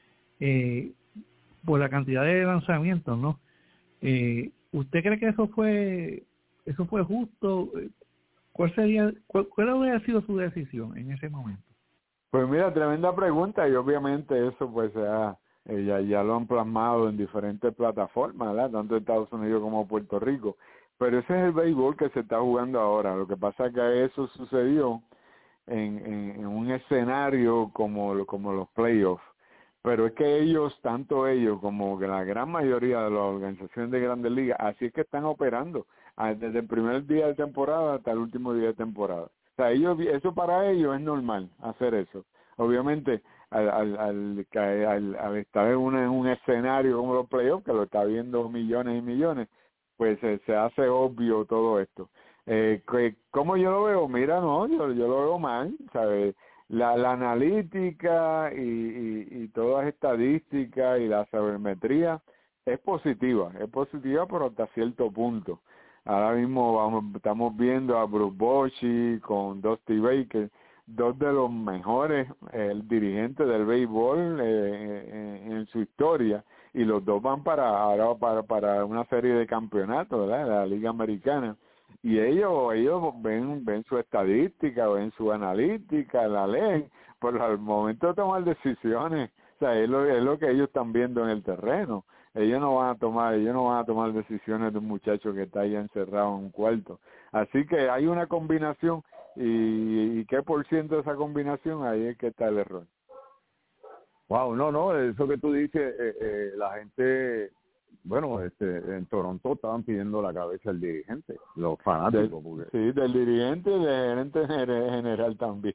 por la cantidad de lanzamientos, ¿no? ¿Usted cree que eso fue justo? ¿Cuál habría sido su decisión en ese momento? Pues mira, tremenda pregunta, y obviamente eso pues ya lo han plasmado en diferentes plataformas, ¿verdad? Tanto Estados Unidos como Puerto Rico. Pero ese es el béisbol que se está jugando ahora. Lo que pasa es que eso sucedió en un escenario como los playoffs. Pero es que tanto ellos como que la gran mayoría de las organizaciones de Grandes Ligas, así es que están operando, desde el primer día de temporada hasta el último día de temporada. O sea, eso para ellos es normal, hacer eso. Obviamente, al estar en un escenario como los playoffs, que lo está viendo millones y millones, pues se hace obvio todo esto. ¿Cómo yo lo veo? Mira, no, yo lo veo mal, ¿sabes? La analítica y todas las estadísticas y la sabermetría es positiva, pero hasta cierto punto. Ahora mismo estamos viendo a Bruce Bochy con Dusty Baker, dos de los mejores dirigentes del béisbol en su historia, y los dos van para una serie de campeonatos, ¿verdad? De la Liga Americana. Y ellos ven su estadística, ven su analítica, la leen, pero al momento de tomar decisiones, o sea, es lo que ellos están viendo en el terreno. ellos no van a tomar decisiones de un muchacho que está ahí encerrado en un cuarto. Así que hay una combinación y ¿qué por ciento de esa combinación? Ahí es que está el error. Wow, no, eso que tú dices, la gente, bueno, en Toronto estaban pidiendo la cabeza del dirigente, los fanáticos. Sí, del dirigente y del gerente general también.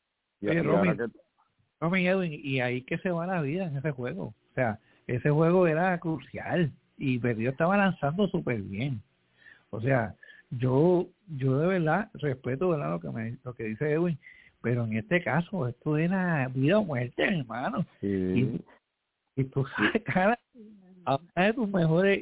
Romy Edwin, y ahí que se va la vida en ese juego. O sea, ese juego era crucial y Berrío estaba lanzando súper bien. O sea, yo de verdad respeto, ¿verdad?, lo que dice Edwin, pero en este caso esto era vida o muerte, hermano. Sí. Y tú sacas a una de tus mejores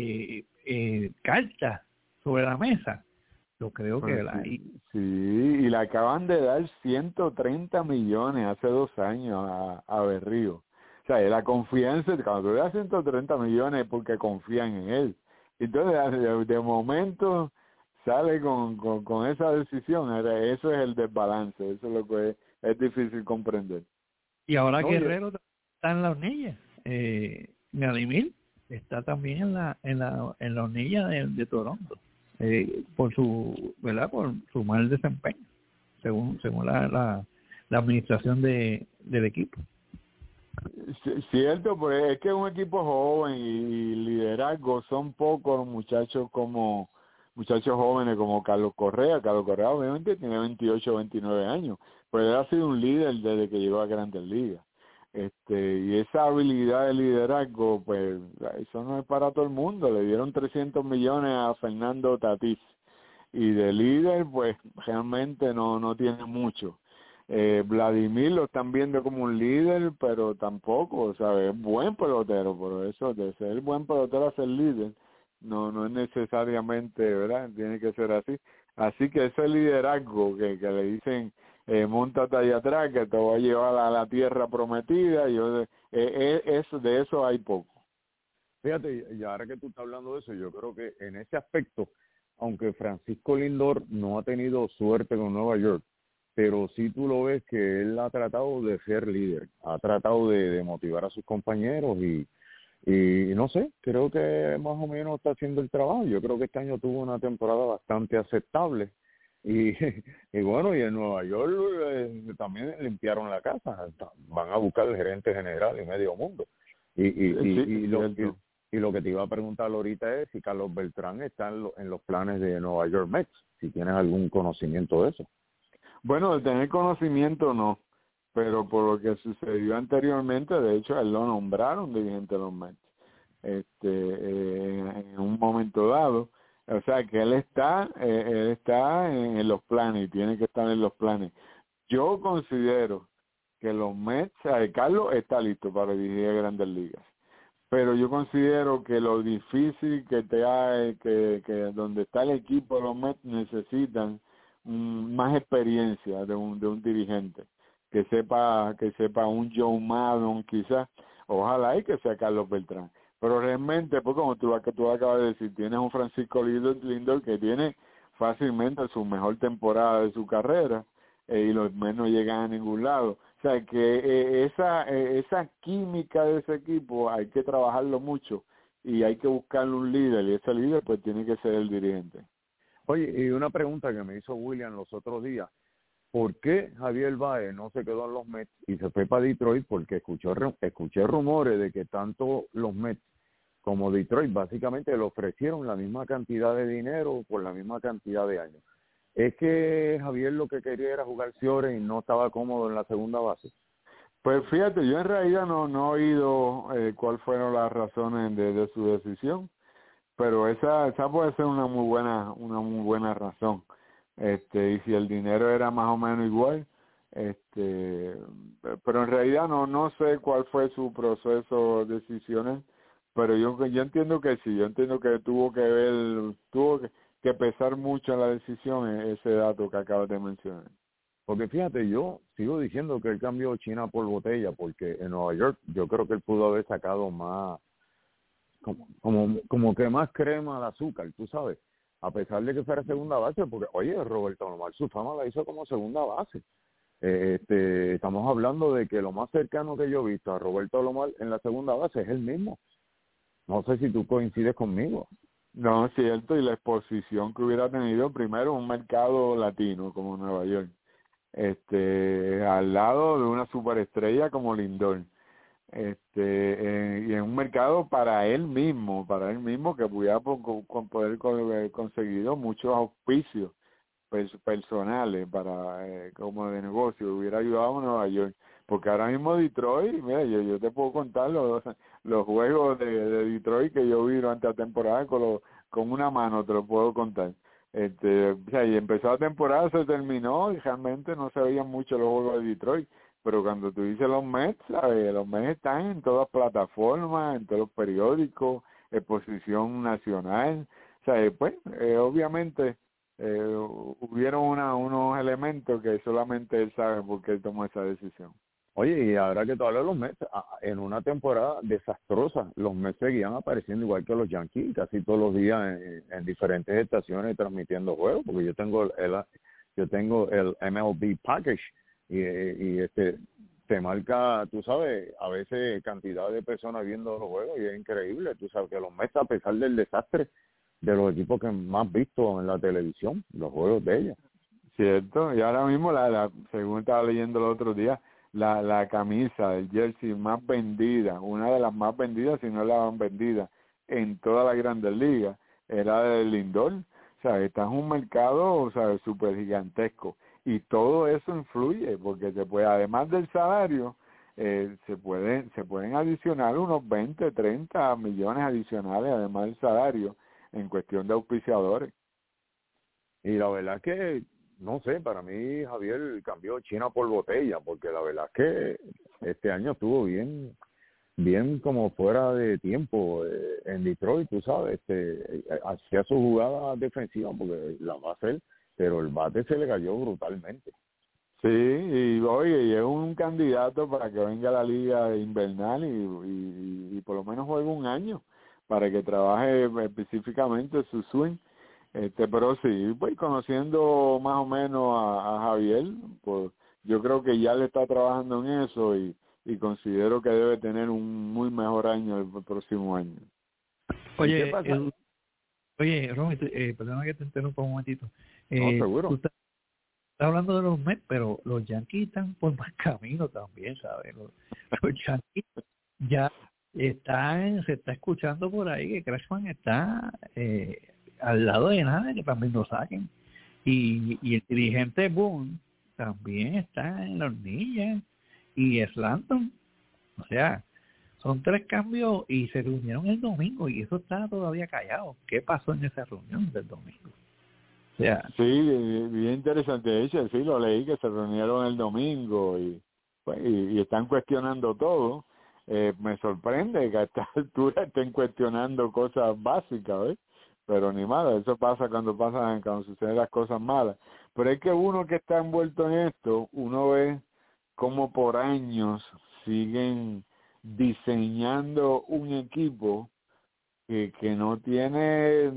cartas sobre la mesa. Yo creo que sí, y le acaban de dar 130 millones hace 2 años a Berrío. O sea, la confianza, cuando tú le das 130 millones es porque confían en él. Entonces, de momento sale con esa decisión. Eso es el desbalance, eso es lo que es difícil comprender. Y ahora Guerrero está en la hornilla. Vladimir está también en la hornilla de Toronto. Por su, ¿verdad?, por su mal desempeño, según la administración del equipo. Cierto, pues es que es un equipo joven y liderazgo son pocos muchachos jóvenes como Carlos Correa. Carlos Correa obviamente tiene 28 o 29 años, pero él ha sido un líder desde que llegó a Grandes Ligas. Y esa habilidad de liderazgo, pues eso no es para todo el mundo. Le dieron 300 millones a Fernando Tatís y de líder pues realmente no tiene mucho. Vladimir lo están viendo como un líder, pero tampoco, ¿sabes? Es buen pelotero, pero eso de ser buen pelotero a ser líder no es necesariamente, ¿verdad? Tiene que ser así. Así que ese liderazgo que le dicen móntate allá atrás que te voy a llevar a la tierra prometida, de eso hay poco. Fíjate, y ahora que tú estás hablando de eso, yo creo que en ese aspecto, aunque Francisco Lindor no ha tenido suerte con Nueva York, pero sí tú lo ves que él ha tratado de ser líder, ha tratado de motivar a sus compañeros y no sé, creo que más o menos está haciendo el trabajo. Yo creo que este año tuvo una temporada bastante aceptable y bueno, y en Nueva York también limpiaron la casa, van a buscar el gerente general y medio mundo. Y lo que te iba a preguntar ahorita es si Carlos Beltrán está en los planes de Nueva York Mets, si tienes algún conocimiento de eso. Bueno, de tener conocimiento no, pero por lo que sucedió anteriormente, de hecho, él lo nombraron dirigente de los Mets en un momento dado. O sea, que él está en los planes y tiene que estar en los planes. Yo considero que los Mets, Carlos está listo para dirigir Grandes Ligas, pero yo considero que lo difícil que donde está el equipo de los Mets necesitan más experiencia de un dirigente que sepa un Joe Maddon quizás, ojalá y que sea Carlos Beltrán, pero realmente pues como tú acabas de decir, tienes un Francisco Lindor que tiene fácilmente su mejor temporada de su carrera y los Mets no llegan a ningún lado. O sea que esa química de ese equipo hay que trabajarlo mucho y hay que buscarle un líder, y ese líder pues tiene que ser el dirigente. Oye, y una pregunta que me hizo William los otros días, ¿por qué Javier Baez no se quedó en los Mets y se fue para Detroit? Porque escuché rumores de que tanto los Mets como Detroit básicamente le ofrecieron la misma cantidad de dinero por la misma cantidad de años. ¿Es que Javier lo que quería era jugar Fiore y no estaba cómodo en la segunda base? Pues fíjate, yo en realidad no he oído cuáles fueron las razones de su decisión, pero esa puede ser una muy buena razón. Y si el dinero era más o menos igual, pero en realidad no sé cuál fue su proceso decisional, pero yo entiendo que sí, yo entiendo que tuvo que pesar mucho en la decisión ese dato que acabas de mencionar. Porque fíjate, yo sigo diciendo que él cambió China por botella, porque en Nueva York yo creo que él pudo haber sacado más, como que más crema de azúcar, tú sabes, a pesar de que fuera segunda base, porque oye, Roberto Alomar su fama la hizo como segunda base. Estamos hablando de que lo más cercano que yo he visto a Roberto Alomar en la segunda base es el mismo. No sé si tú coincides conmigo. No, cierto, y la exposición que hubiera tenido primero un mercado latino como Nueva York, al lado de una superestrella como Lindor, y en un mercado para él mismo que pudiera poder conseguido muchos auspicios personales para como de negocio, hubiera ayudado a Nueva York, porque ahora mismo Detroit, mira, yo te puedo contar los juegos de Detroit que yo vi durante la temporada con una mano, te lo puedo contar. O sea, y empezó la temporada, se terminó y realmente no se veían mucho los juegos de Detroit, pero cuando tú dices los Mets, ¿sabes? Los Mets están en todas plataformas, en todos los periódicos, exposición nacional, o sea, pues obviamente hubieron unos elementos que solamente él sabe por qué él tomó esa decisión. Oye, y ahora que tú hablas de los Mets, en una temporada desastrosa, los Mets seguían apareciendo igual que los Yankees, casi todos los días en diferentes estaciones transmitiendo juegos, porque yo tengo el MLB Package y te marca, tú sabes, a veces cantidad de personas viendo los juegos y es increíble. Tú sabes que los Mets, a pesar del desastre de los equipos que más visto en la televisión, los juegos de ellos. Cierto, y ahora mismo, según estaba leyendo el otro día, la camisa, el jersey más vendida, una de las más vendidas, si no la más vendida, en todas las grandes ligas, era de Lindor. O sea, está en un mercado, o sea, súper gigantesco. Y todo eso influye, porque además del salario, se pueden adicionar unos 20, 30 millones adicionales, además del salario, en cuestión de auspiciadores. Y la verdad es que, no sé, para mí Javier cambió China por botella, porque la verdad es que este año estuvo bien como fuera de tiempo en Detroit, tú sabes, hacía su jugada defensiva porque la va a hacer, pero el bate se le cayó brutalmente. Sí, y oye, y es un candidato para que venga a la liga invernal y por lo menos juegue un año para que trabaje específicamente su swing. Pero sí, pues conociendo más o menos a Javier, pues yo creo que ya le está trabajando en eso y considero que debe tener un muy mejor año el próximo año. Oye, Romy, perdona que te interrumpa un momentito. No, seguro. Tú estás hablando de los Mets, pero los Yankees están por más camino también, ¿sabes? Los Yankees ya se está escuchando por ahí que Cashman está al lado de nada, que también lo saquen. Y el dirigente Boone también está en la hornilla. Y Slanton, o sea, son 3 cambios y se reunieron el domingo y eso está todavía callado. ¿Qué pasó en esa reunión del domingo? O sea, sí, bien interesante. De hecho, sí, lo leí que se reunieron el domingo y están cuestionando todo. Me sorprende que a esta altura estén cuestionando cosas básicas, ¿ves? Pero ni nada, eso pasa cuando suceden las cosas malas. Pero es que uno que está envuelto en esto, uno ve cómo por años siguen diseñando un equipo que no tiene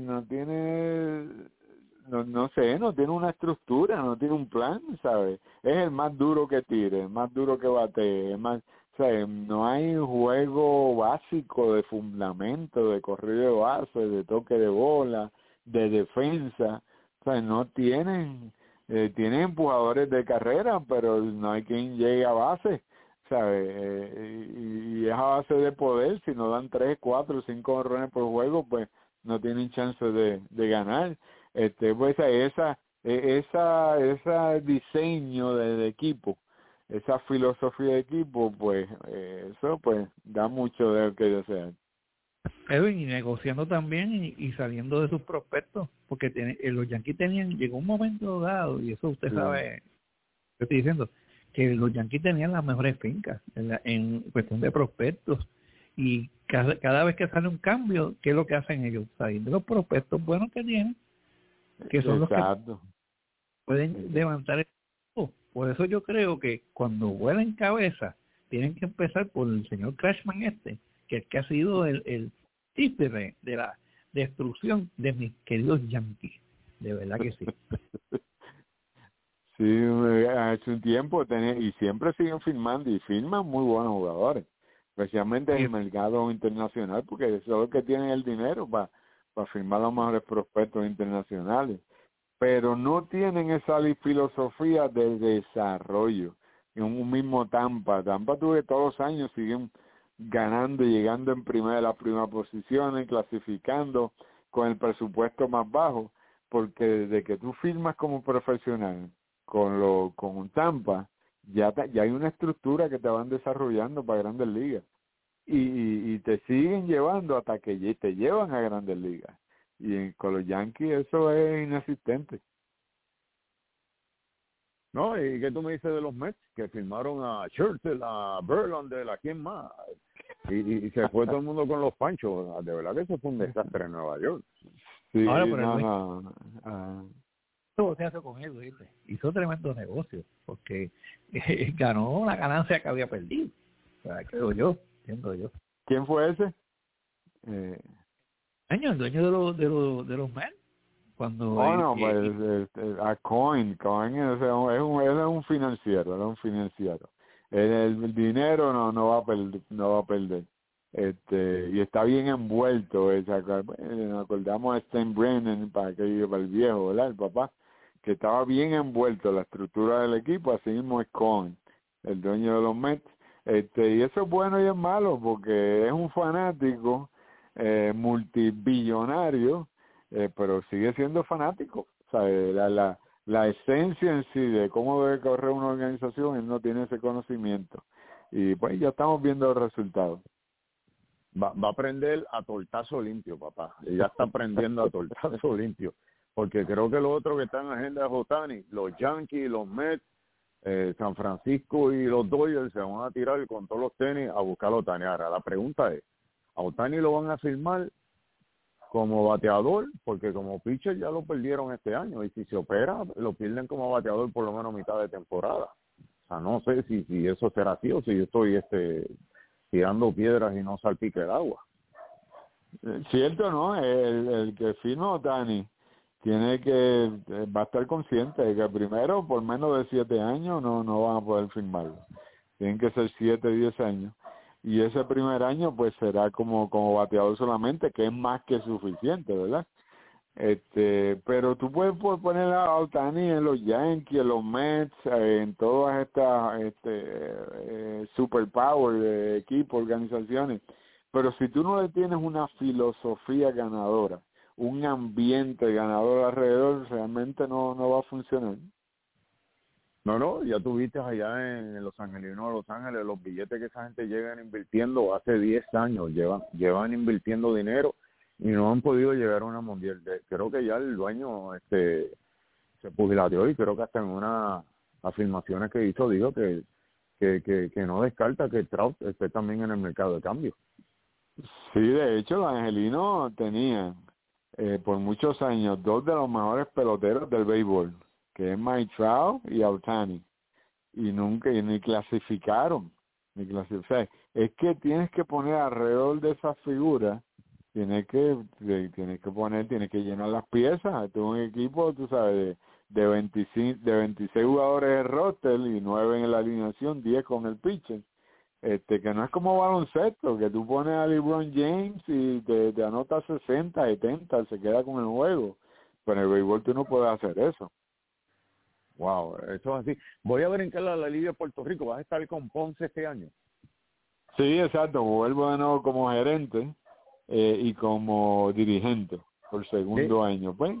una estructura, no tiene un plan, ¿sabes? Es el más duro que tire, el más duro que bate, no hay un juego básico de fundamento, de corrido de base, de toque de bola, de defensa, no tienen empujadores de carrera, pero no hay quien llegue a base, ¿sabes? Y es a base de poder, si no dan 3, 4, 5 honrones por juego, pues no tienen chance de ganar. Pues esa diseño de equipo, esa filosofía de equipo, pues eso pues da mucho de que desear. Edwin, y negociando también y saliendo de sus prospectos, porque los Yankees llegó un momento dado, y eso usted sabe, yo estoy diciendo, que los Yankees tenían las mejores fincas en cuestión de prospectos, y cada vez que sale un cambio, ¿qué es lo que hacen ellos? Salir de los prospectos buenos que tienen, que son Exacto. los que pueden levantar el equipo. Por eso yo creo que cuando vuelan cabeza, tienen que empezar por el señor Cashman que es que ha sido el títere de la destrucción de mis queridos Yankees. De verdad que sí. Sí, hace un tiempo y siempre siguen firmando y firman muy buenos jugadores. especialmente en el mercado internacional, porque son los que tienen el dinero para firmar los mejores prospectos internacionales, pero no tienen esa filosofía de desarrollo. En un mismo Tampa tú que todos los años siguen ganando y llegando en las primeras posiciones, clasificando con el presupuesto más bajo, porque desde que tú firmas como profesional con Tampa, ya hay una estructura que te van desarrollando para Grandes Ligas y te siguen llevando hasta que te llevan a Grandes Ligas, y con los Yankees eso es inexistente. No, ¿y qué tú me dices de los Mets? Que firmaron a Churchill, a Verlander, ¿a quién más? Y se fue todo el mundo con los panchos. De verdad que eso fue un desastre en Nueva York. Sí, ahora, pero tuvo que hacer con él, ¿viste? Hizo tremendo negocio, porque ganó la ganancia que había perdido. O sea, creo yo, entiendo yo. ¿Quién fue ese? El dueño de los Mets. Cuando a Cohen es un financiero, era un financiero. El dinero no va a perder. Y está bien envuelto. Nos acordamos de Steinbrenner para el viejo, ¿verdad? El papá, que estaba bien envuelto en la estructura del equipo. Así mismo es Cohen, el dueño de los Mets. Y eso es bueno y es malo, porque es un fanático multibillonario, pero sigue siendo fanático. O sea, la esencia en sí de cómo debe correr una organización, él no tiene ese conocimiento. Y pues ya estamos viendo los resultados. Va a aprender a tortazo limpio, papá. Ya está aprendiendo a tortazo limpio. Porque creo que lo otro que está en la agenda de Ohtani, los Yankees, los Mets, San Francisco y los Dodgers se van a tirar con todos los tenis a buscar a Ohtani. Ahora, la pregunta es, ¿a Ohtani lo van a firmar como bateador? Porque como pitcher ya lo perdieron este año, y si se opera, lo pierden como bateador por lo menos mitad de temporada. O sea, no sé si eso será así o si yo estoy tirando piedras y no salpique el agua. Cierto, ¿no? El que firma Ohtani va a estar consciente de que primero por menos de 7 años no van a poder firmarlo. Tienen que ser 7, 10 años. Y ese primer año pues será como bateador solamente, que es más que suficiente, ¿verdad? Pero tú puedes poner a Ohtani en los Yankees, en los Mets, en todas estas superpower equipos, organizaciones. Pero si tú no le tienes una filosofía ganadora, un ambiente ganador alrededor, realmente no va a funcionar. No, ya tuviste allá en Los Angelinos de Los Ángeles los billetes que esa gente llegan invirtiendo hace 10 años, llevan invirtiendo dinero y no han podido llegar a una mundial. Creo que ya el dueño se pugilateó y creo que hasta en unas afirmaciones que hizo dijo que no descarta que Trout esté también en el mercado de cambio. Sí, de hecho los Angelinos tenían por muchos años 2 de los mejores peloteros del béisbol, que es Mike Trout y Ohtani, y ni clasificaron. O sea, es que tienes que poner alrededor de esas figuras, tienes que llenar las piezas. Este es un equipo, tú sabes, de 26 jugadores de roster y 9 en la alineación, 10 con el pitcher. Que no es como baloncesto, que tú pones a LeBron James y te anota 60, 70, se queda con el juego. Pero en el béisbol tú no puedes hacer eso. Wow, eso es así. Voy a brincar a la Liga de Puerto Rico. ¿Vas a estar con Ponce este año? Sí, exacto. Vuelvo de nuevo como gerente y como dirigente por segundo año. Pues,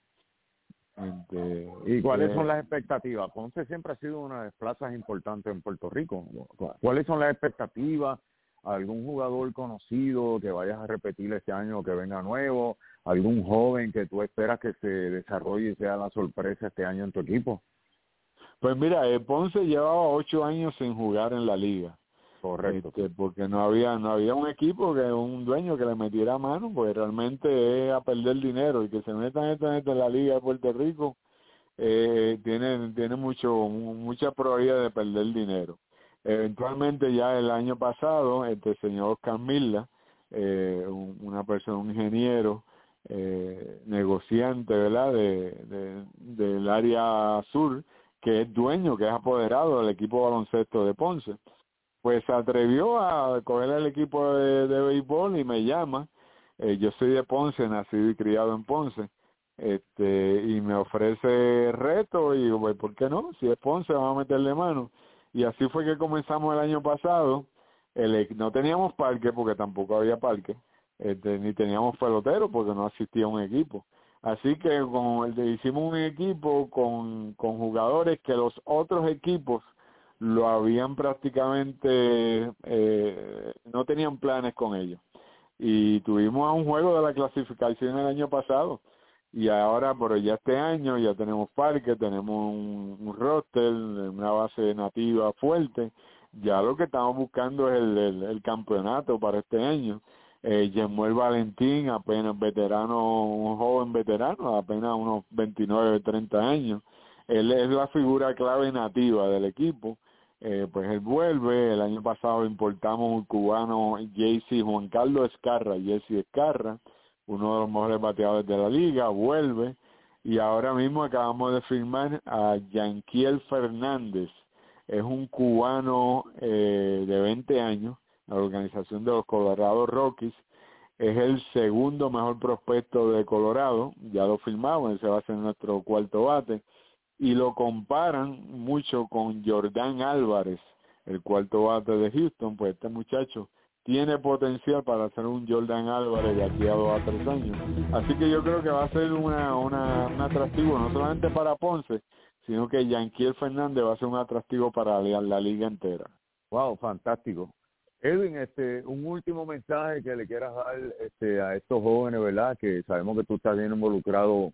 ¿y cuáles son las expectativas? Ponce siempre ha sido una de las plazas importantes en Puerto Rico. ¿Cuáles son las expectativas? ¿Algún jugador conocido que vayas a repetir este año o que venga nuevo? ¿Algún joven que tú esperas que se desarrolle y sea la sorpresa este año en tu equipo? Pues mira, Ponce llevaba 8 años sin jugar en la liga. Correcto. Porque no había un equipo, un dueño que le metiera mano, porque realmente es a perder dinero. Y que se metan en la liga de Puerto Rico tiene mucha probabilidad de perder dinero. Eventualmente ya el año pasado, el señor Oscar Milla, una persona, un ingeniero, negociante, ¿verdad?, del área sur, que es dueño, que es apoderado del equipo baloncesto de Ponce, pues se atrevió a coger el equipo de béisbol y me llama. Yo soy de Ponce, nacido y criado en Ponce, y me ofrece reto y digo, pues, ¿por qué no? Si es Ponce, vamos a meterle mano. Y así fue que comenzamos el año pasado. No teníamos parque porque tampoco había parque, ni teníamos pelotero porque no asistía un equipo. Así que hicimos un equipo con jugadores que los otros equipos lo habían prácticamente, no tenían planes con ellos. Y tuvimos un juego de la clasificación el año pasado. Y ahora, pero ya este año ya tenemos parque, tenemos un roster, una base nativa fuerte. Ya lo que estamos buscando es el campeonato para este año. Yemuel Valentín, apenas veterano, un joven veterano, apenas unos 29, 30 años. Él es la figura clave nativa del equipo. Pues él vuelve. El año pasado importamos un cubano, Juan Carlos Escarra, Jesse Escarra, uno de los mejores bateadores de la liga, vuelve. Y ahora mismo acabamos de firmar a Yanquiel Fernández. Es un cubano de 20 años, la organización de los Colorado Rockies. Es el segundo mejor prospecto de Colorado, ya lo firmamos, ese va a ser nuestro cuarto bate. Y lo comparan mucho con Jordan Álvarez, el cuarto bate de Houston. Pues este muchacho tiene potencial para ser un Jordan Álvarez de aquí a 2 a 3 años. Así que yo creo que va a ser un atractivo, no solamente para Ponce, sino que Yanquiel Fernández va a ser un atractivo para la liga entera. Wow, fantástico. Edwin, un último mensaje que le quieras dar a estos jóvenes, ¿verdad? Que sabemos que tú estás bien involucrado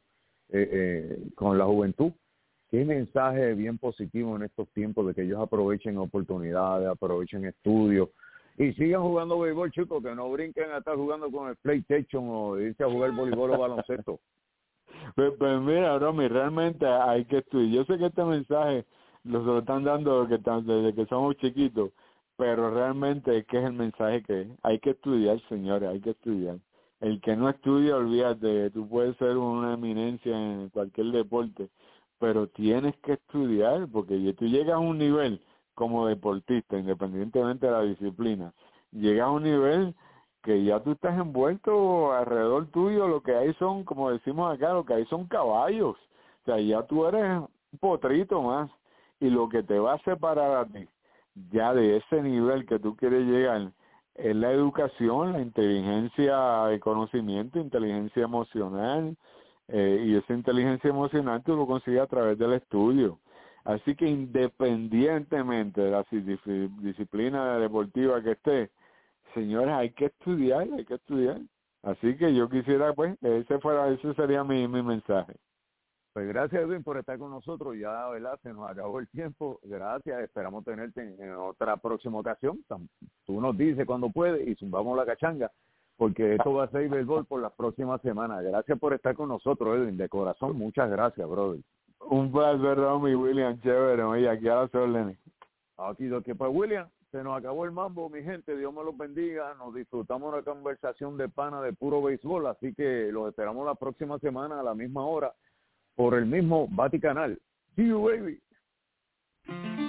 con la juventud. ¿Qué mensaje bien positivo en estos tiempos de que ellos aprovechen oportunidades, aprovechen estudios y sigan jugando béisbol, chicos, que no brinquen a estar jugando con el PlayStation o irse a jugar voleibol o baloncesto? Pues mira, Romy, realmente hay que estudiar. Yo sé que este mensaje lo están dando desde que somos chiquitos, pero realmente es que es el mensaje que hay que estudiar, señores, hay que estudiar. El que no estudia, olvídate, tú puedes ser una eminencia en cualquier deporte, pero tienes que estudiar, porque tú llegas a un nivel como deportista, independientemente de la disciplina, llegas a un nivel que ya tú estás envuelto alrededor tuyo, lo que hay son, como decimos acá, lo que hay son caballos. O sea, ya tú eres un potrito más, y lo que te va a separar a ti ya de ese nivel que tú quieres llegar es la educación, la inteligencia de conocimiento, inteligencia emocional, y esa inteligencia emocional tú lo consigues a través del estudio. Así que independientemente de la disciplina deportiva que esté, señores, hay que estudiar, hay que estudiar. Así que yo quisiera, pues, ese sería mi mensaje. Pues gracias, Edwin, por estar con nosotros. Ya, ¿verdad? Se nos acabó el tiempo. Gracias. Esperamos tenerte en otra próxima ocasión. Tú nos dices cuando puedes y zumbamos la cachanga, porque esto va a ser béisbol por las próximas semanas. Gracias por estar con nosotros, Edwin. De corazón, muchas gracias, brother. Un placer, Romy, William, chévere. Oye, aquí a las órdenes. Aquí, pues, William, se nos acabó el mambo, mi gente. Dios me los bendiga. Nos disfrutamos una conversación de pana de puro béisbol. Así que los esperamos la próxima semana a la misma hora por el mismo Vaticanal. See you, baby.